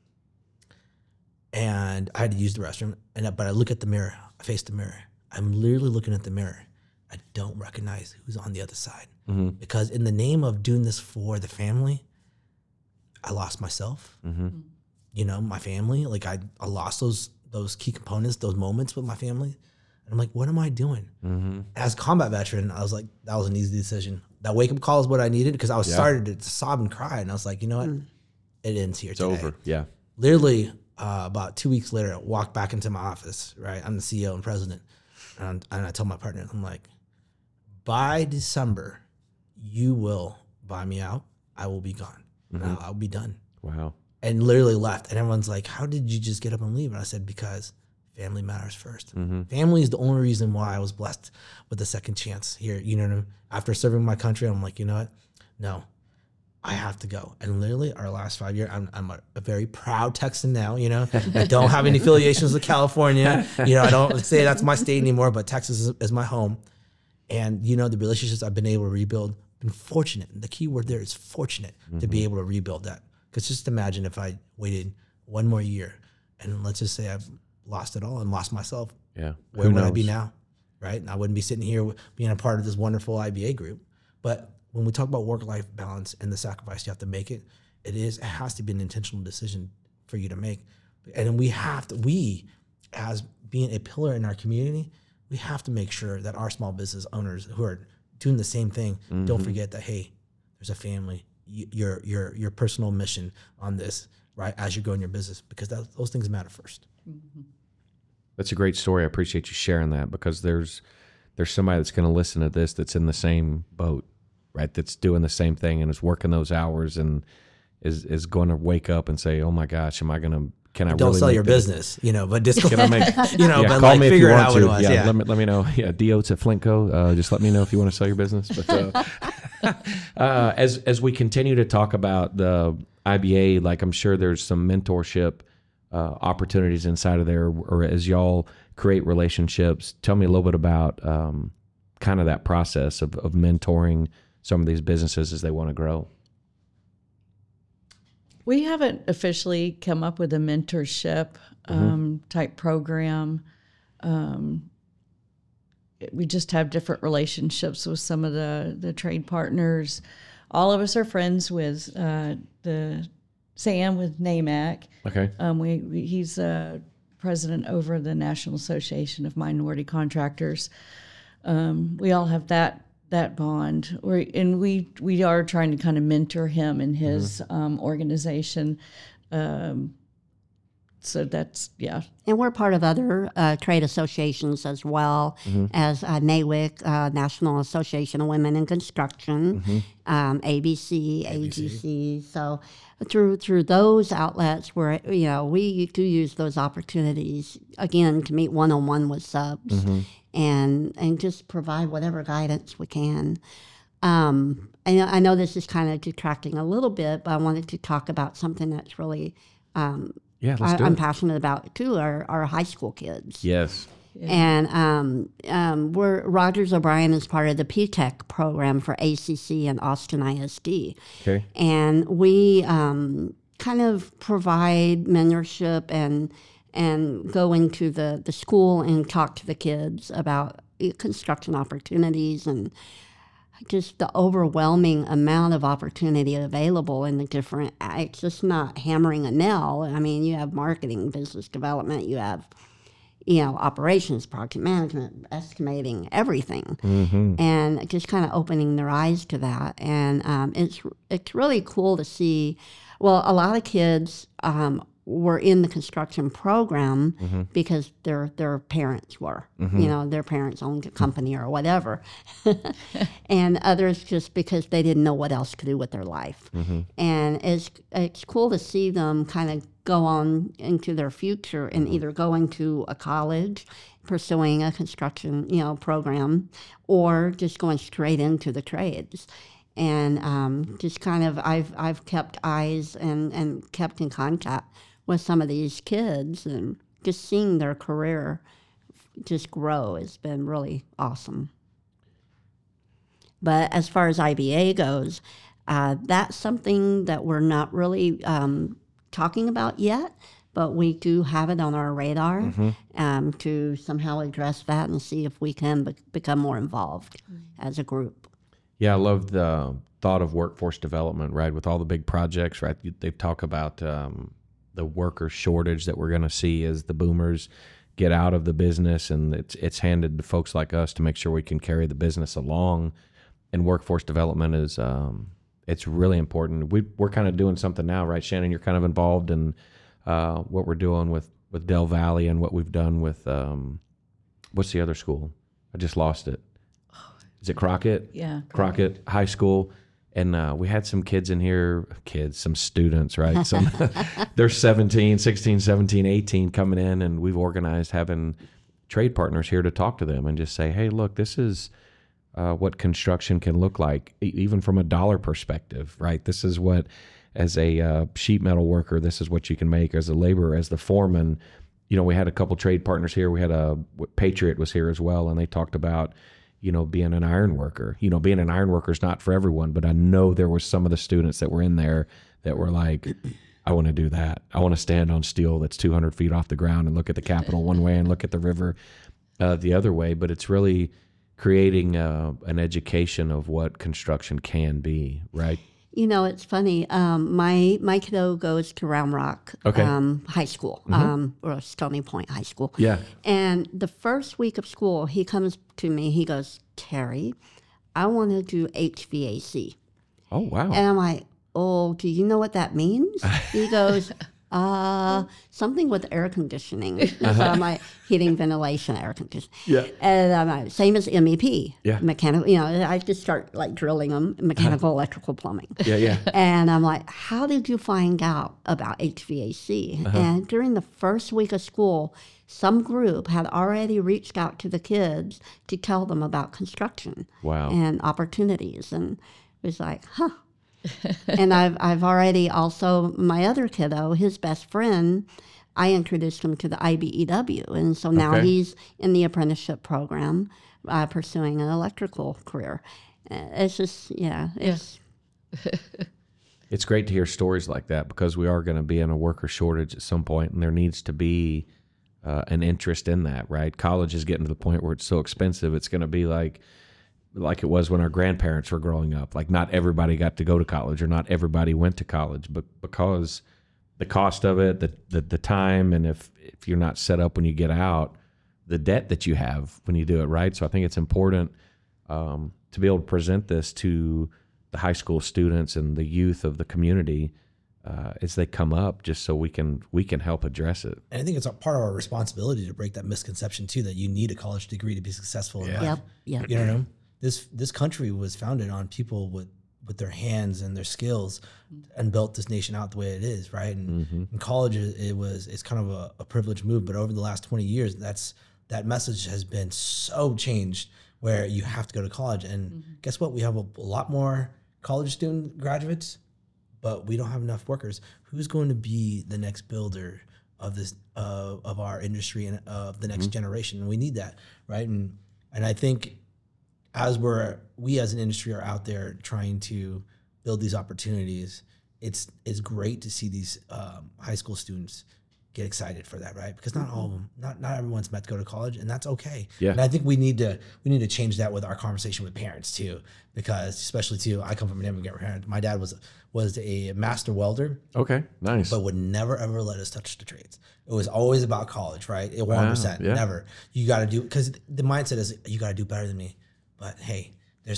and I had to use the restroom. But I look at the mirror. I face the mirror. I'm literally looking at the mirror. I don't recognize who's on the other side. Mm-hmm. Because in the name of doing this for the family, I lost myself. Mm-hmm. My family. Like I lost those key components, those moments with my family. And I'm like, what am I doing? Mm-hmm. As a combat veteran, I was like, that was an easy decision. That wake-up call is what I needed because I was started to sob and cry. And I was like, you know what? It ends here today. It's over, yeah. Literally, about 2 weeks later, I walked back into my office, right? I'm the CEO and president. And I told my partner, I'm like, by December, you will buy me out. I will be gone. Mm-hmm. I'll be done. Wow. And literally left. And everyone's like, how did you just get up and leave? And I said, because family matters first. Mm-hmm. Family is the only reason why I was blessed with the second chance here. You know what I mean? After serving my country, I'm like, you know what? No, I have to go. And literally our last 5 years, I'm a very proud Texan now, I don't have any affiliations with California. I don't say that's my state anymore, but Texas is my home. And, the relationships I've been able to rebuild, been fortunate. The key word there is fortunate to be able to rebuild that. Because just imagine if I waited one more year and let's just say I've lost it all and lost myself. Yeah. Where would I be now? Right? And I wouldn't be sitting here being a part of this wonderful IBA group. But when we talk about work-life balance and the sacrifice you have to make it has to be an intentional decision for you to make. And we as being a pillar in our community, we have to make sure that our small business owners who are doing the same thing don't forget that, hey, there's a family, your personal mission on this, right, as you're growing your business, because those things matter first. Mm-hmm. That's a great story. I appreciate you sharing that because there's somebody that's going to listen to this that's in the same boat, right, that's doing the same thing and is working those hours and is going to wake up and say, oh my gosh, can I don't really sell make your this? business, but just Can I make, but call like me if figure you it want out to. what it was. Yeah, let me know. Yeah, Diotes at Flintco. Just let me know if you want to sell your business. But as we continue to talk about the IBA, like I'm sure there's some mentorship opportunities inside of there, or as y'all create relationships. Tell me a little bit about kind of that process of mentoring some of these businesses as they want to grow. We haven't officially come up with a mentorship type program. We just have different relationships with some of the trade partners. All of us are friends with the Sam with NAMAC. Okay. He's president over the National Association of Minority Contractors. we all have that bond. We are trying to kind of mentor him in his organization. So that's, yeah. And we're part of other trade associations as well as NAWIC, National Association of Women in Construction, ABC, AGC. So through those outlets where, we do use those opportunities, again, to meet one-on-one with subs and just provide whatever guidance we can. I know this is kind of detracting a little bit, but I wanted to talk about something that's really let's do I'm it. passionate about too, our high school kids. Yes. And Rogers O'Brien is part of the PTech program for ACC and Austin ISD. Okay. And we kind of provide mentorship and go into the school and talk to the kids about construction opportunities and just the overwhelming amount of opportunity available in the different, it's just not hammering a nail. I mean, you have marketing, business development, you have, operations, project management, estimating, everything. And just kind of opening their eyes to that. And it's really cool to see, well, a lot of kids were in the construction program because their parents were, their parents owned a company or whatever. And others just because they didn't know what else to do with their life. And it's cool to see them kind of go on into their future and either going to a college, pursuing a construction, program, or just going straight into the trades. And just kind of, I've kept eyes and kept in contact with some of these kids, and just seeing their career just grow has been really awesome. But as far as IBA goes, that's something that we're not really talking about yet, but we do have it on our radar to somehow address that and see if we can become more involved as a group. Yeah, I love the thought of workforce development, right? With all the big projects, right? They talk about the worker shortage that we're going to see as the boomers get out of the business, and it's handed to folks like us to make sure we can carry the business along. And workforce development is it's really important. We're kind of doing something now, right, Shannon? You're kind of involved in what we're doing with Del Valley and what we've done with what's the other school? I just lost it. Is it Crockett? Yeah. Crockett High School. And we had some kids in here, some students, right? They're 16, 17, 18 coming in, and we've organized having trade partners here to talk to them and just say, hey, look, this is what construction can look like, even from a dollar perspective, right? This is what, as a sheet metal worker, this is what you can make as a laborer, as the foreman. We had a couple trade partners here. We had Patriot was here as well, and they talked about, being an iron worker. Being an iron worker is not for everyone, but I know there was some of the students that were in there that were like, I want to do that. I want to stand on steel that's 200 feet off the ground and look at the Capitol one way and look at the river the other way. But it's really creating an education of what construction can be, right? It's funny. My kiddo goes to Round Rock High School, or Stony Point High School. Yeah. And the first week of school, he comes to me. He goes, Terry, I want to do HVAC. Oh, wow. And I'm like, oh, do you know what that means? He goes, something with air conditioning. So I'm like, heating, ventilation, air conditioning. Yeah. And I'm like, same as MEP. Yeah. Mechanical, I just start like drilling them, mechanical, electrical, plumbing. Yeah. And I'm like, how did you find out about HVAC? And during the first week of school, some group had already reached out to the kids to tell them about construction and opportunities. And it was like, huh. And I've already also, my other kiddo, his best friend, I introduced him to the IBEW. And so now he's in the apprenticeship program pursuing an electrical career. It's just, It's great to hear stories like that, because we are going to be in a worker shortage at some point, and there needs to be an interest in that, right? College is getting to the point where it's so expensive, it's going to be like it was when our grandparents were growing up. Like, not everybody got to go to college, or not everybody went to college, but because the cost of it, the time, and if you're not set up when you get out the debt that you have when you do it, right? So I think it's important to be able to present this to the high school students and the youth of the community as they come up, just so we can help address it. And I think it's a part of our responsibility to break that misconception too, that you need a college degree to be successful in life. Yep. Yep. You know, this country was founded on people with their hands and their skills and built this nation out the way it is, right? And in college, it's kind of a privileged move, but over the last 20 years, that message has been so changed where you have to go to college. And guess what? We have a lot more college student graduates, but we don't have enough workers. Who's going to be the next builder of this of our industry and of the next generation? We need that, right? And I think as we as an industry are out there trying to build these opportunities, it's great to see these high school students get excited for that, right? Because not all of them, not everyone's meant to go to college, and that's okay. Yeah. And I think we need to change that with our conversation with parents too, because especially too, I come from an immigrant parent. My dad was a master welder, Okay, nice. but would never ever let us touch the trades. It was always about college, right? 100%, yeah. never. You got to do, because the mindset is you got to do better than me. But hey,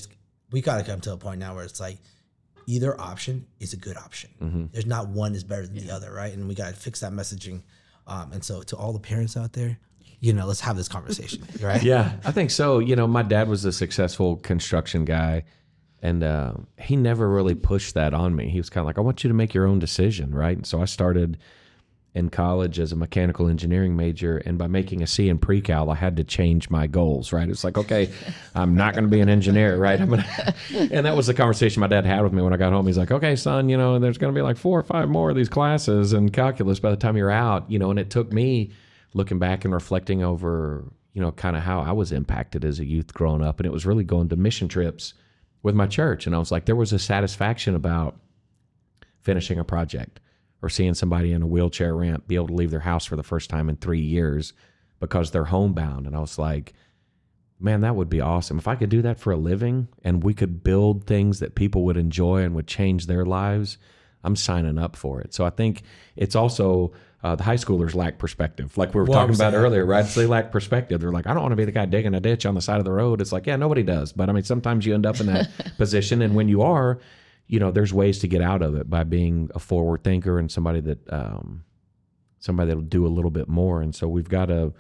we got to come to a point now where it's like either option is a good option. There's not one is better than the other, right? And we got to fix that messaging. And so to all the parents out there, let's have this conversation, right? Yeah, I think so. My dad was a successful construction guy, and he never really pushed that on me. He was kind of like, I want you to make your own decision, right? And so I started in college as a mechanical engineering major, and by making a C in pre-cal, I had to change my goals, right? It's like, okay, I'm not going to be an engineer, right? And that was the conversation my dad had with me when I got home. He's like, okay, son, there's going to be like 4 or 5 more of these classes in calculus by the time you're out, and it took me looking back and reflecting over, kind of how I was impacted as a youth growing up. And it was really going to mission trips with my church. And I was like, there was a satisfaction about finishing a project, or seeing somebody in a wheelchair ramp be able to leave their house for the first time in 3 years because they're homebound. And I was like, man, that would be awesome. If I could do that for a living and we could build things that people would enjoy and would change their lives, I'm signing up for it. So I think it's also the high schoolers lack perspective. Like we were talking about earlier, right? So they lack perspective. They're like, I don't want to be the guy digging a ditch on the side of the road. It's like, yeah, nobody does. But I mean, sometimes you end up in that position. And when you are, there's ways to get out of it by being a forward thinker and somebody that'll do a little bit more. And so we've got to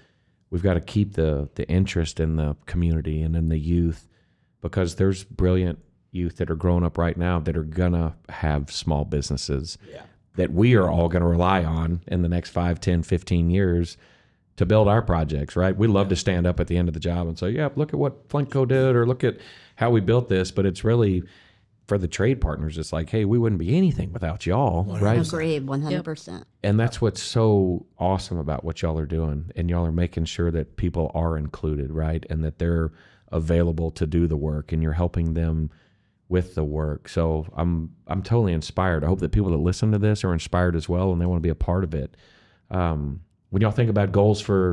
keep the interest in the community and in the youth, because there's brilliant youth that are growing up right now that are gonna have small businesses that we are all going to rely on in the next 5, 10, 15 years to build our projects, right? We love to stand up at the end of the job and say, yeah, look at what Flintco did, or look at how we built this. But it's really, for the trade partners, it's like, hey, we wouldn't be anything without y'all, right? Agreed, 100%. And that's what's so awesome about what y'all are doing. And y'all are making sure that people are included, right? And that they're available to do the work, and you're helping them with the work. So I'm totally inspired. I hope that people that listen to this are inspired as well, and they want to be a part of it. When y'all think about goals for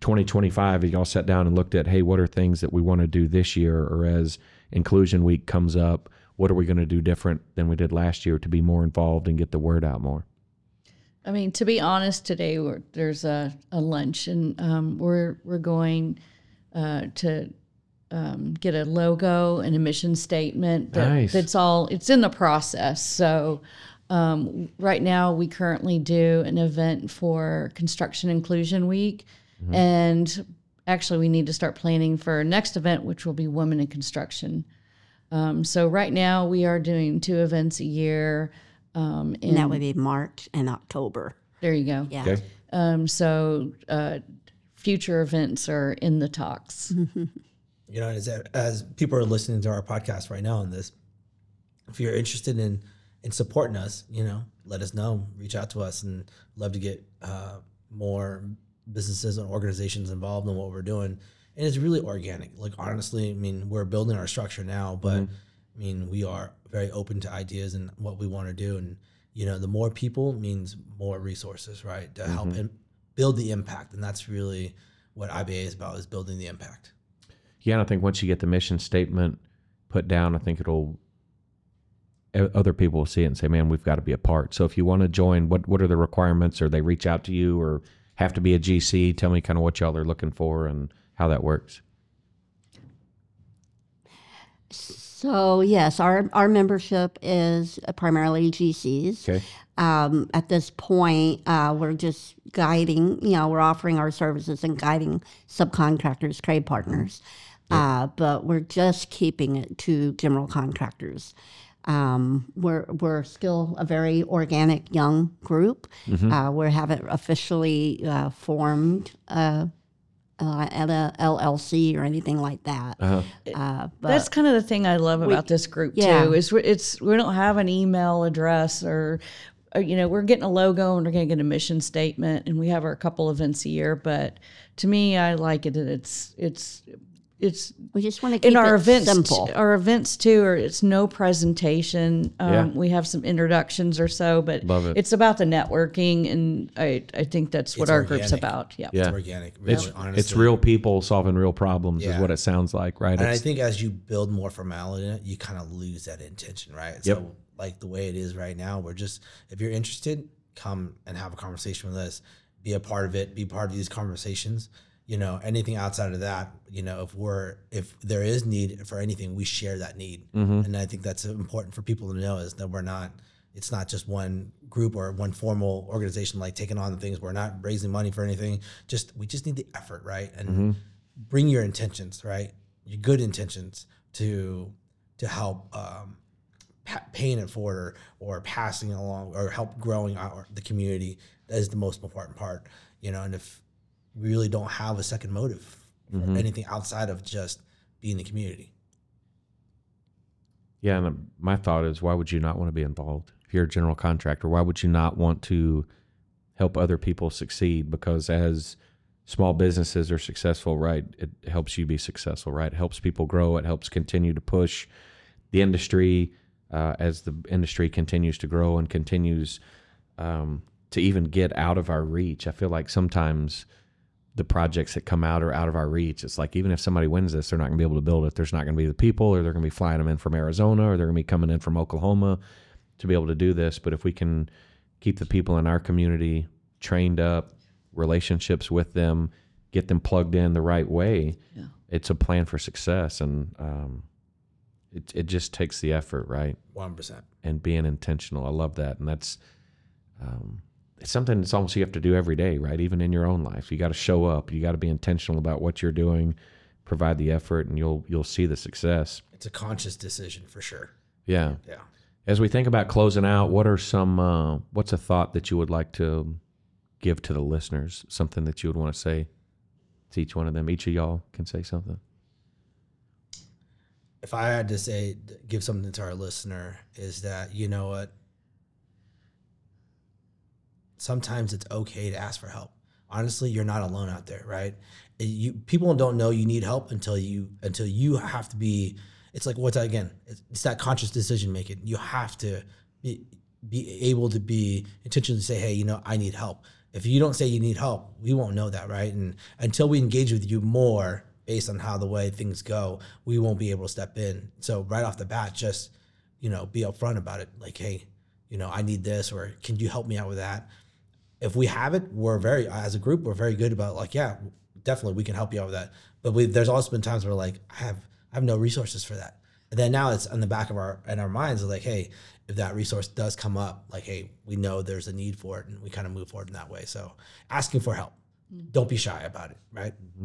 2025, y'all sat down and looked at, hey, what are things that we want to do this year, or as Inclusion Week comes up, what are we going to do different than we did last year to be more involved and get the word out more? I mean, to be honest, today there's a lunch, and we're going to get a logo and a mission statement. Nice. It's in the process. So right now we currently do an event for Construction Inclusion Week, and actually we need to start planning for our next event, which will be Women in Construction. So right now we are doing 2 events a year. And that would be March and October. There you go. Yeah. Okay. So future events are in the talks. As people are listening to our podcast right now on this, if you're interested in supporting us, let us know, reach out to us, and love to get more businesses and organizations involved in what we're doing. And it's really organic. Like, honestly, I mean, we're building our structure now, but I mean, we are very open to ideas and what we want to do. And, the more people means more resources, right? To help build the impact. And that's really what IBA is about, is building the impact. Yeah, and I think once you get the mission statement put down, I think other people will see it and say, man, we've got to be a part. So if you want to join, what are the requirements? Or they reach out to you, or have to be a GC? Tell me kind of what y'all are looking for and how that works. So yes, our membership is primarily GCs. Okay. At this point, we're just guiding. We're offering our services and guiding subcontractors, trade partners, but we're just keeping it to general contractors. We're still a very organic young group. We haven't officially formed at a LLC or anything like that. But That's kind of the thing I love about this group yeah. too. Is we don't have an email address or we're getting a logo and we're going to get a mission statement, and we have our couple events a year. But to me, I like it that it's we just want to keep in our it events. simple. Our events too, or it's no presentation. Yeah. We have some introductions or so, but Love it. it's about the networking, and I think that's what It's our group's organic. about. Yeah. Yeah. It's organic. Really, honestly. It's real people solving real problems is Yeah. what it sounds like, right? And I It's- think as you build more formality in it, you kind of lose that intention, right? Yep. So like the way it is right now, we're just, if you're interested, come and have a conversation with us, be a part of it, be part of these conversations. Anything outside of that, if there is need for anything, we share that need. And I think that's important for people to know, is that it's not just one group or one formal organization like taking on the things. We're not raising money for anything. We just need the effort, right? And bring your intentions, right? Your good intentions to help paying it forward or passing along or help growing the community. That is the most important part, and if we really don't have a second motive for anything outside of just being the community. Yeah, and my thought is, why would you not want to be involved? If you're a general contractor, why would you not want to help other people succeed? Because as small businesses are successful, right, it helps you be successful, right? It helps people grow. It helps continue to push the industry as the industry continues to grow and continues to even get out of our reach. I feel like sometimes the projects that come out are out of our reach. It's like, even if somebody wins this, they're not going to be able to build it. There's not going to be the people, or they're going to be flying them in from Arizona, or they're going to be coming in from Oklahoma to be able to do this. But if we can keep the people in our community trained up, relationships with them, get them plugged in the right way, it's a plan for success. And it just takes the effort, right? 100%. And being intentional. I love that. And that's it's something that's almost you have to do every day, right? Even in your own life, you got to show up. You got to be intentional about what you're doing, provide the effort, and you'll see the success. It's a conscious decision for sure. Yeah. Yeah. As we think about closing out, what are some what's a thought that you would like to give to the listeners? Something that you would want to say to each one of them. Each of y'all can say something. If I had to give something to our listener, is that, you know what? Sometimes it's okay to ask for help. Honestly, you're not alone out there, right? People don't know you need help until you have to be. It's like, what's that again? It's that conscious decision making. You have to be able to be intentionally say, hey, I need help. If you don't say you need help, we won't know that, right? And until we engage with you more based on how the way things go, we won't be able to step in. So right off the bat, just be upfront about it. Like, hey, I need this, or can you help me out with that? If we have it, as a group, we're very good about like, yeah, definitely we can help you out with that. But there's also been times where like, I have no resources for that. And then now it's on the back of our minds, like, hey, if that resource does come up, like, hey, we know there's a need for it, and we kind of move forward in that way. So asking for help, don't be shy about it, right? Mm-hmm.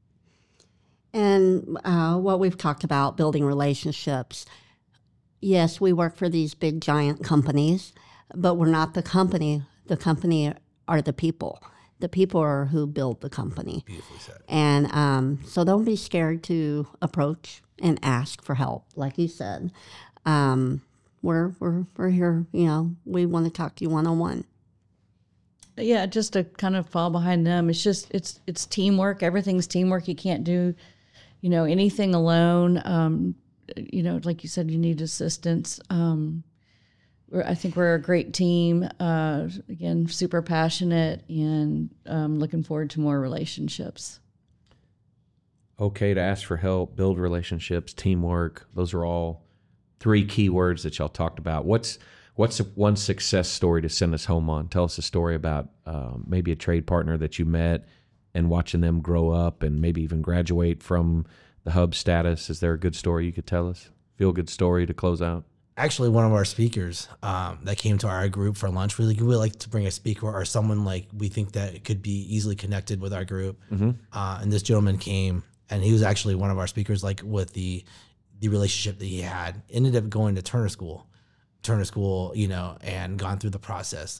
And what we've talked about, building relationships. Yes, we work for these big giant companies, but we're not the company. The company are the people. The people are who build the company. Beautifully said. And so don't be scared to approach and ask for help. Like you said, we're here. We want to talk to you one-on-one. Yeah, just to kind of fall behind them. It's just it's teamwork. Everything's teamwork. You can't do, anything alone. Like you said, you need assistance. I think we're a great team. Again, super passionate, and looking forward to more relationships. Okay to ask for help, build relationships, teamwork. Those are all three key words that y'all talked about. What's What's one success story to send us home on? Tell us a story about maybe a trade partner that you met and watching them grow up and maybe even graduate from the hub status. Is there a good story you could tell us? Feel good story to close out? Actually, one of our speakers that came to our group for lunch, we like to bring a speaker or someone like we think that could be easily connected with our group. And this gentleman came, and he was actually one of our speakers, like with the relationship that he had. Ended up going to Turner School, you know, and gone through the process.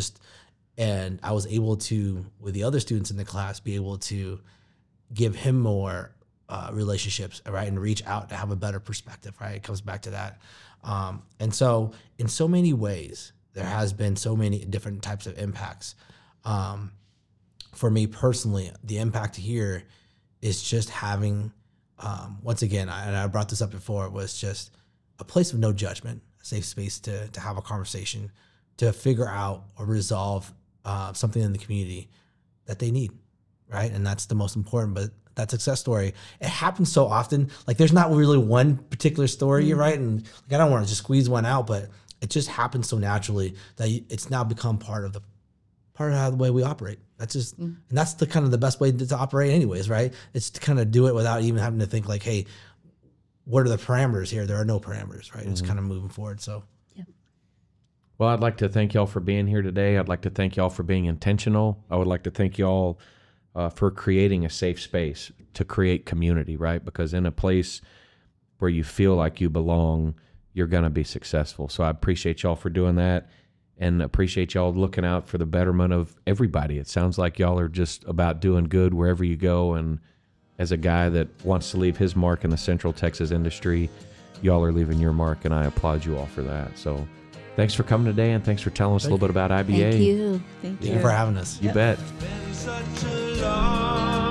And I was able to, with the other students in the class, be able to give him more relationships, right, and reach out to have a better perspective, right? It comes back to that. And so in so many ways, there has been so many different types of impacts. For me personally, the impact here is just having, once again, and I brought this up before, it was just a place of no judgment, a safe space to have a conversation, to figure out or resolve something in the community that they need, right? And that's the most important. But that success story, it happens so often. Like there's not really one particular story, right? And like, I don't want to just squeeze one out, but it just happens so naturally that it's now become part of how the way we operate. That's just, and that's the kind of the best way to operate anyways, right? It's to kind of do it without even having to think like, hey, what are the parameters here? There are no parameters, right? It's kind of moving forward. So. Well, I'd like to thank y'all for being here today. I'd like to thank y'all for being intentional. I would like to thank y'all for creating a safe space to create community, right? Because in a place where you feel like you belong, you're going to be successful. So I appreciate y'all for doing that and appreciate y'all looking out for the betterment of everybody. It sounds like y'all are just about doing good wherever you go. And as a guy that wants to leave his mark in the Central Texas industry, y'all are leaving your mark, and I applaud you all for that. So thanks for coming today, and thanks for telling us a little bit about IBA. Thank you. Thank Thank you for having us. You bet. It's been such a long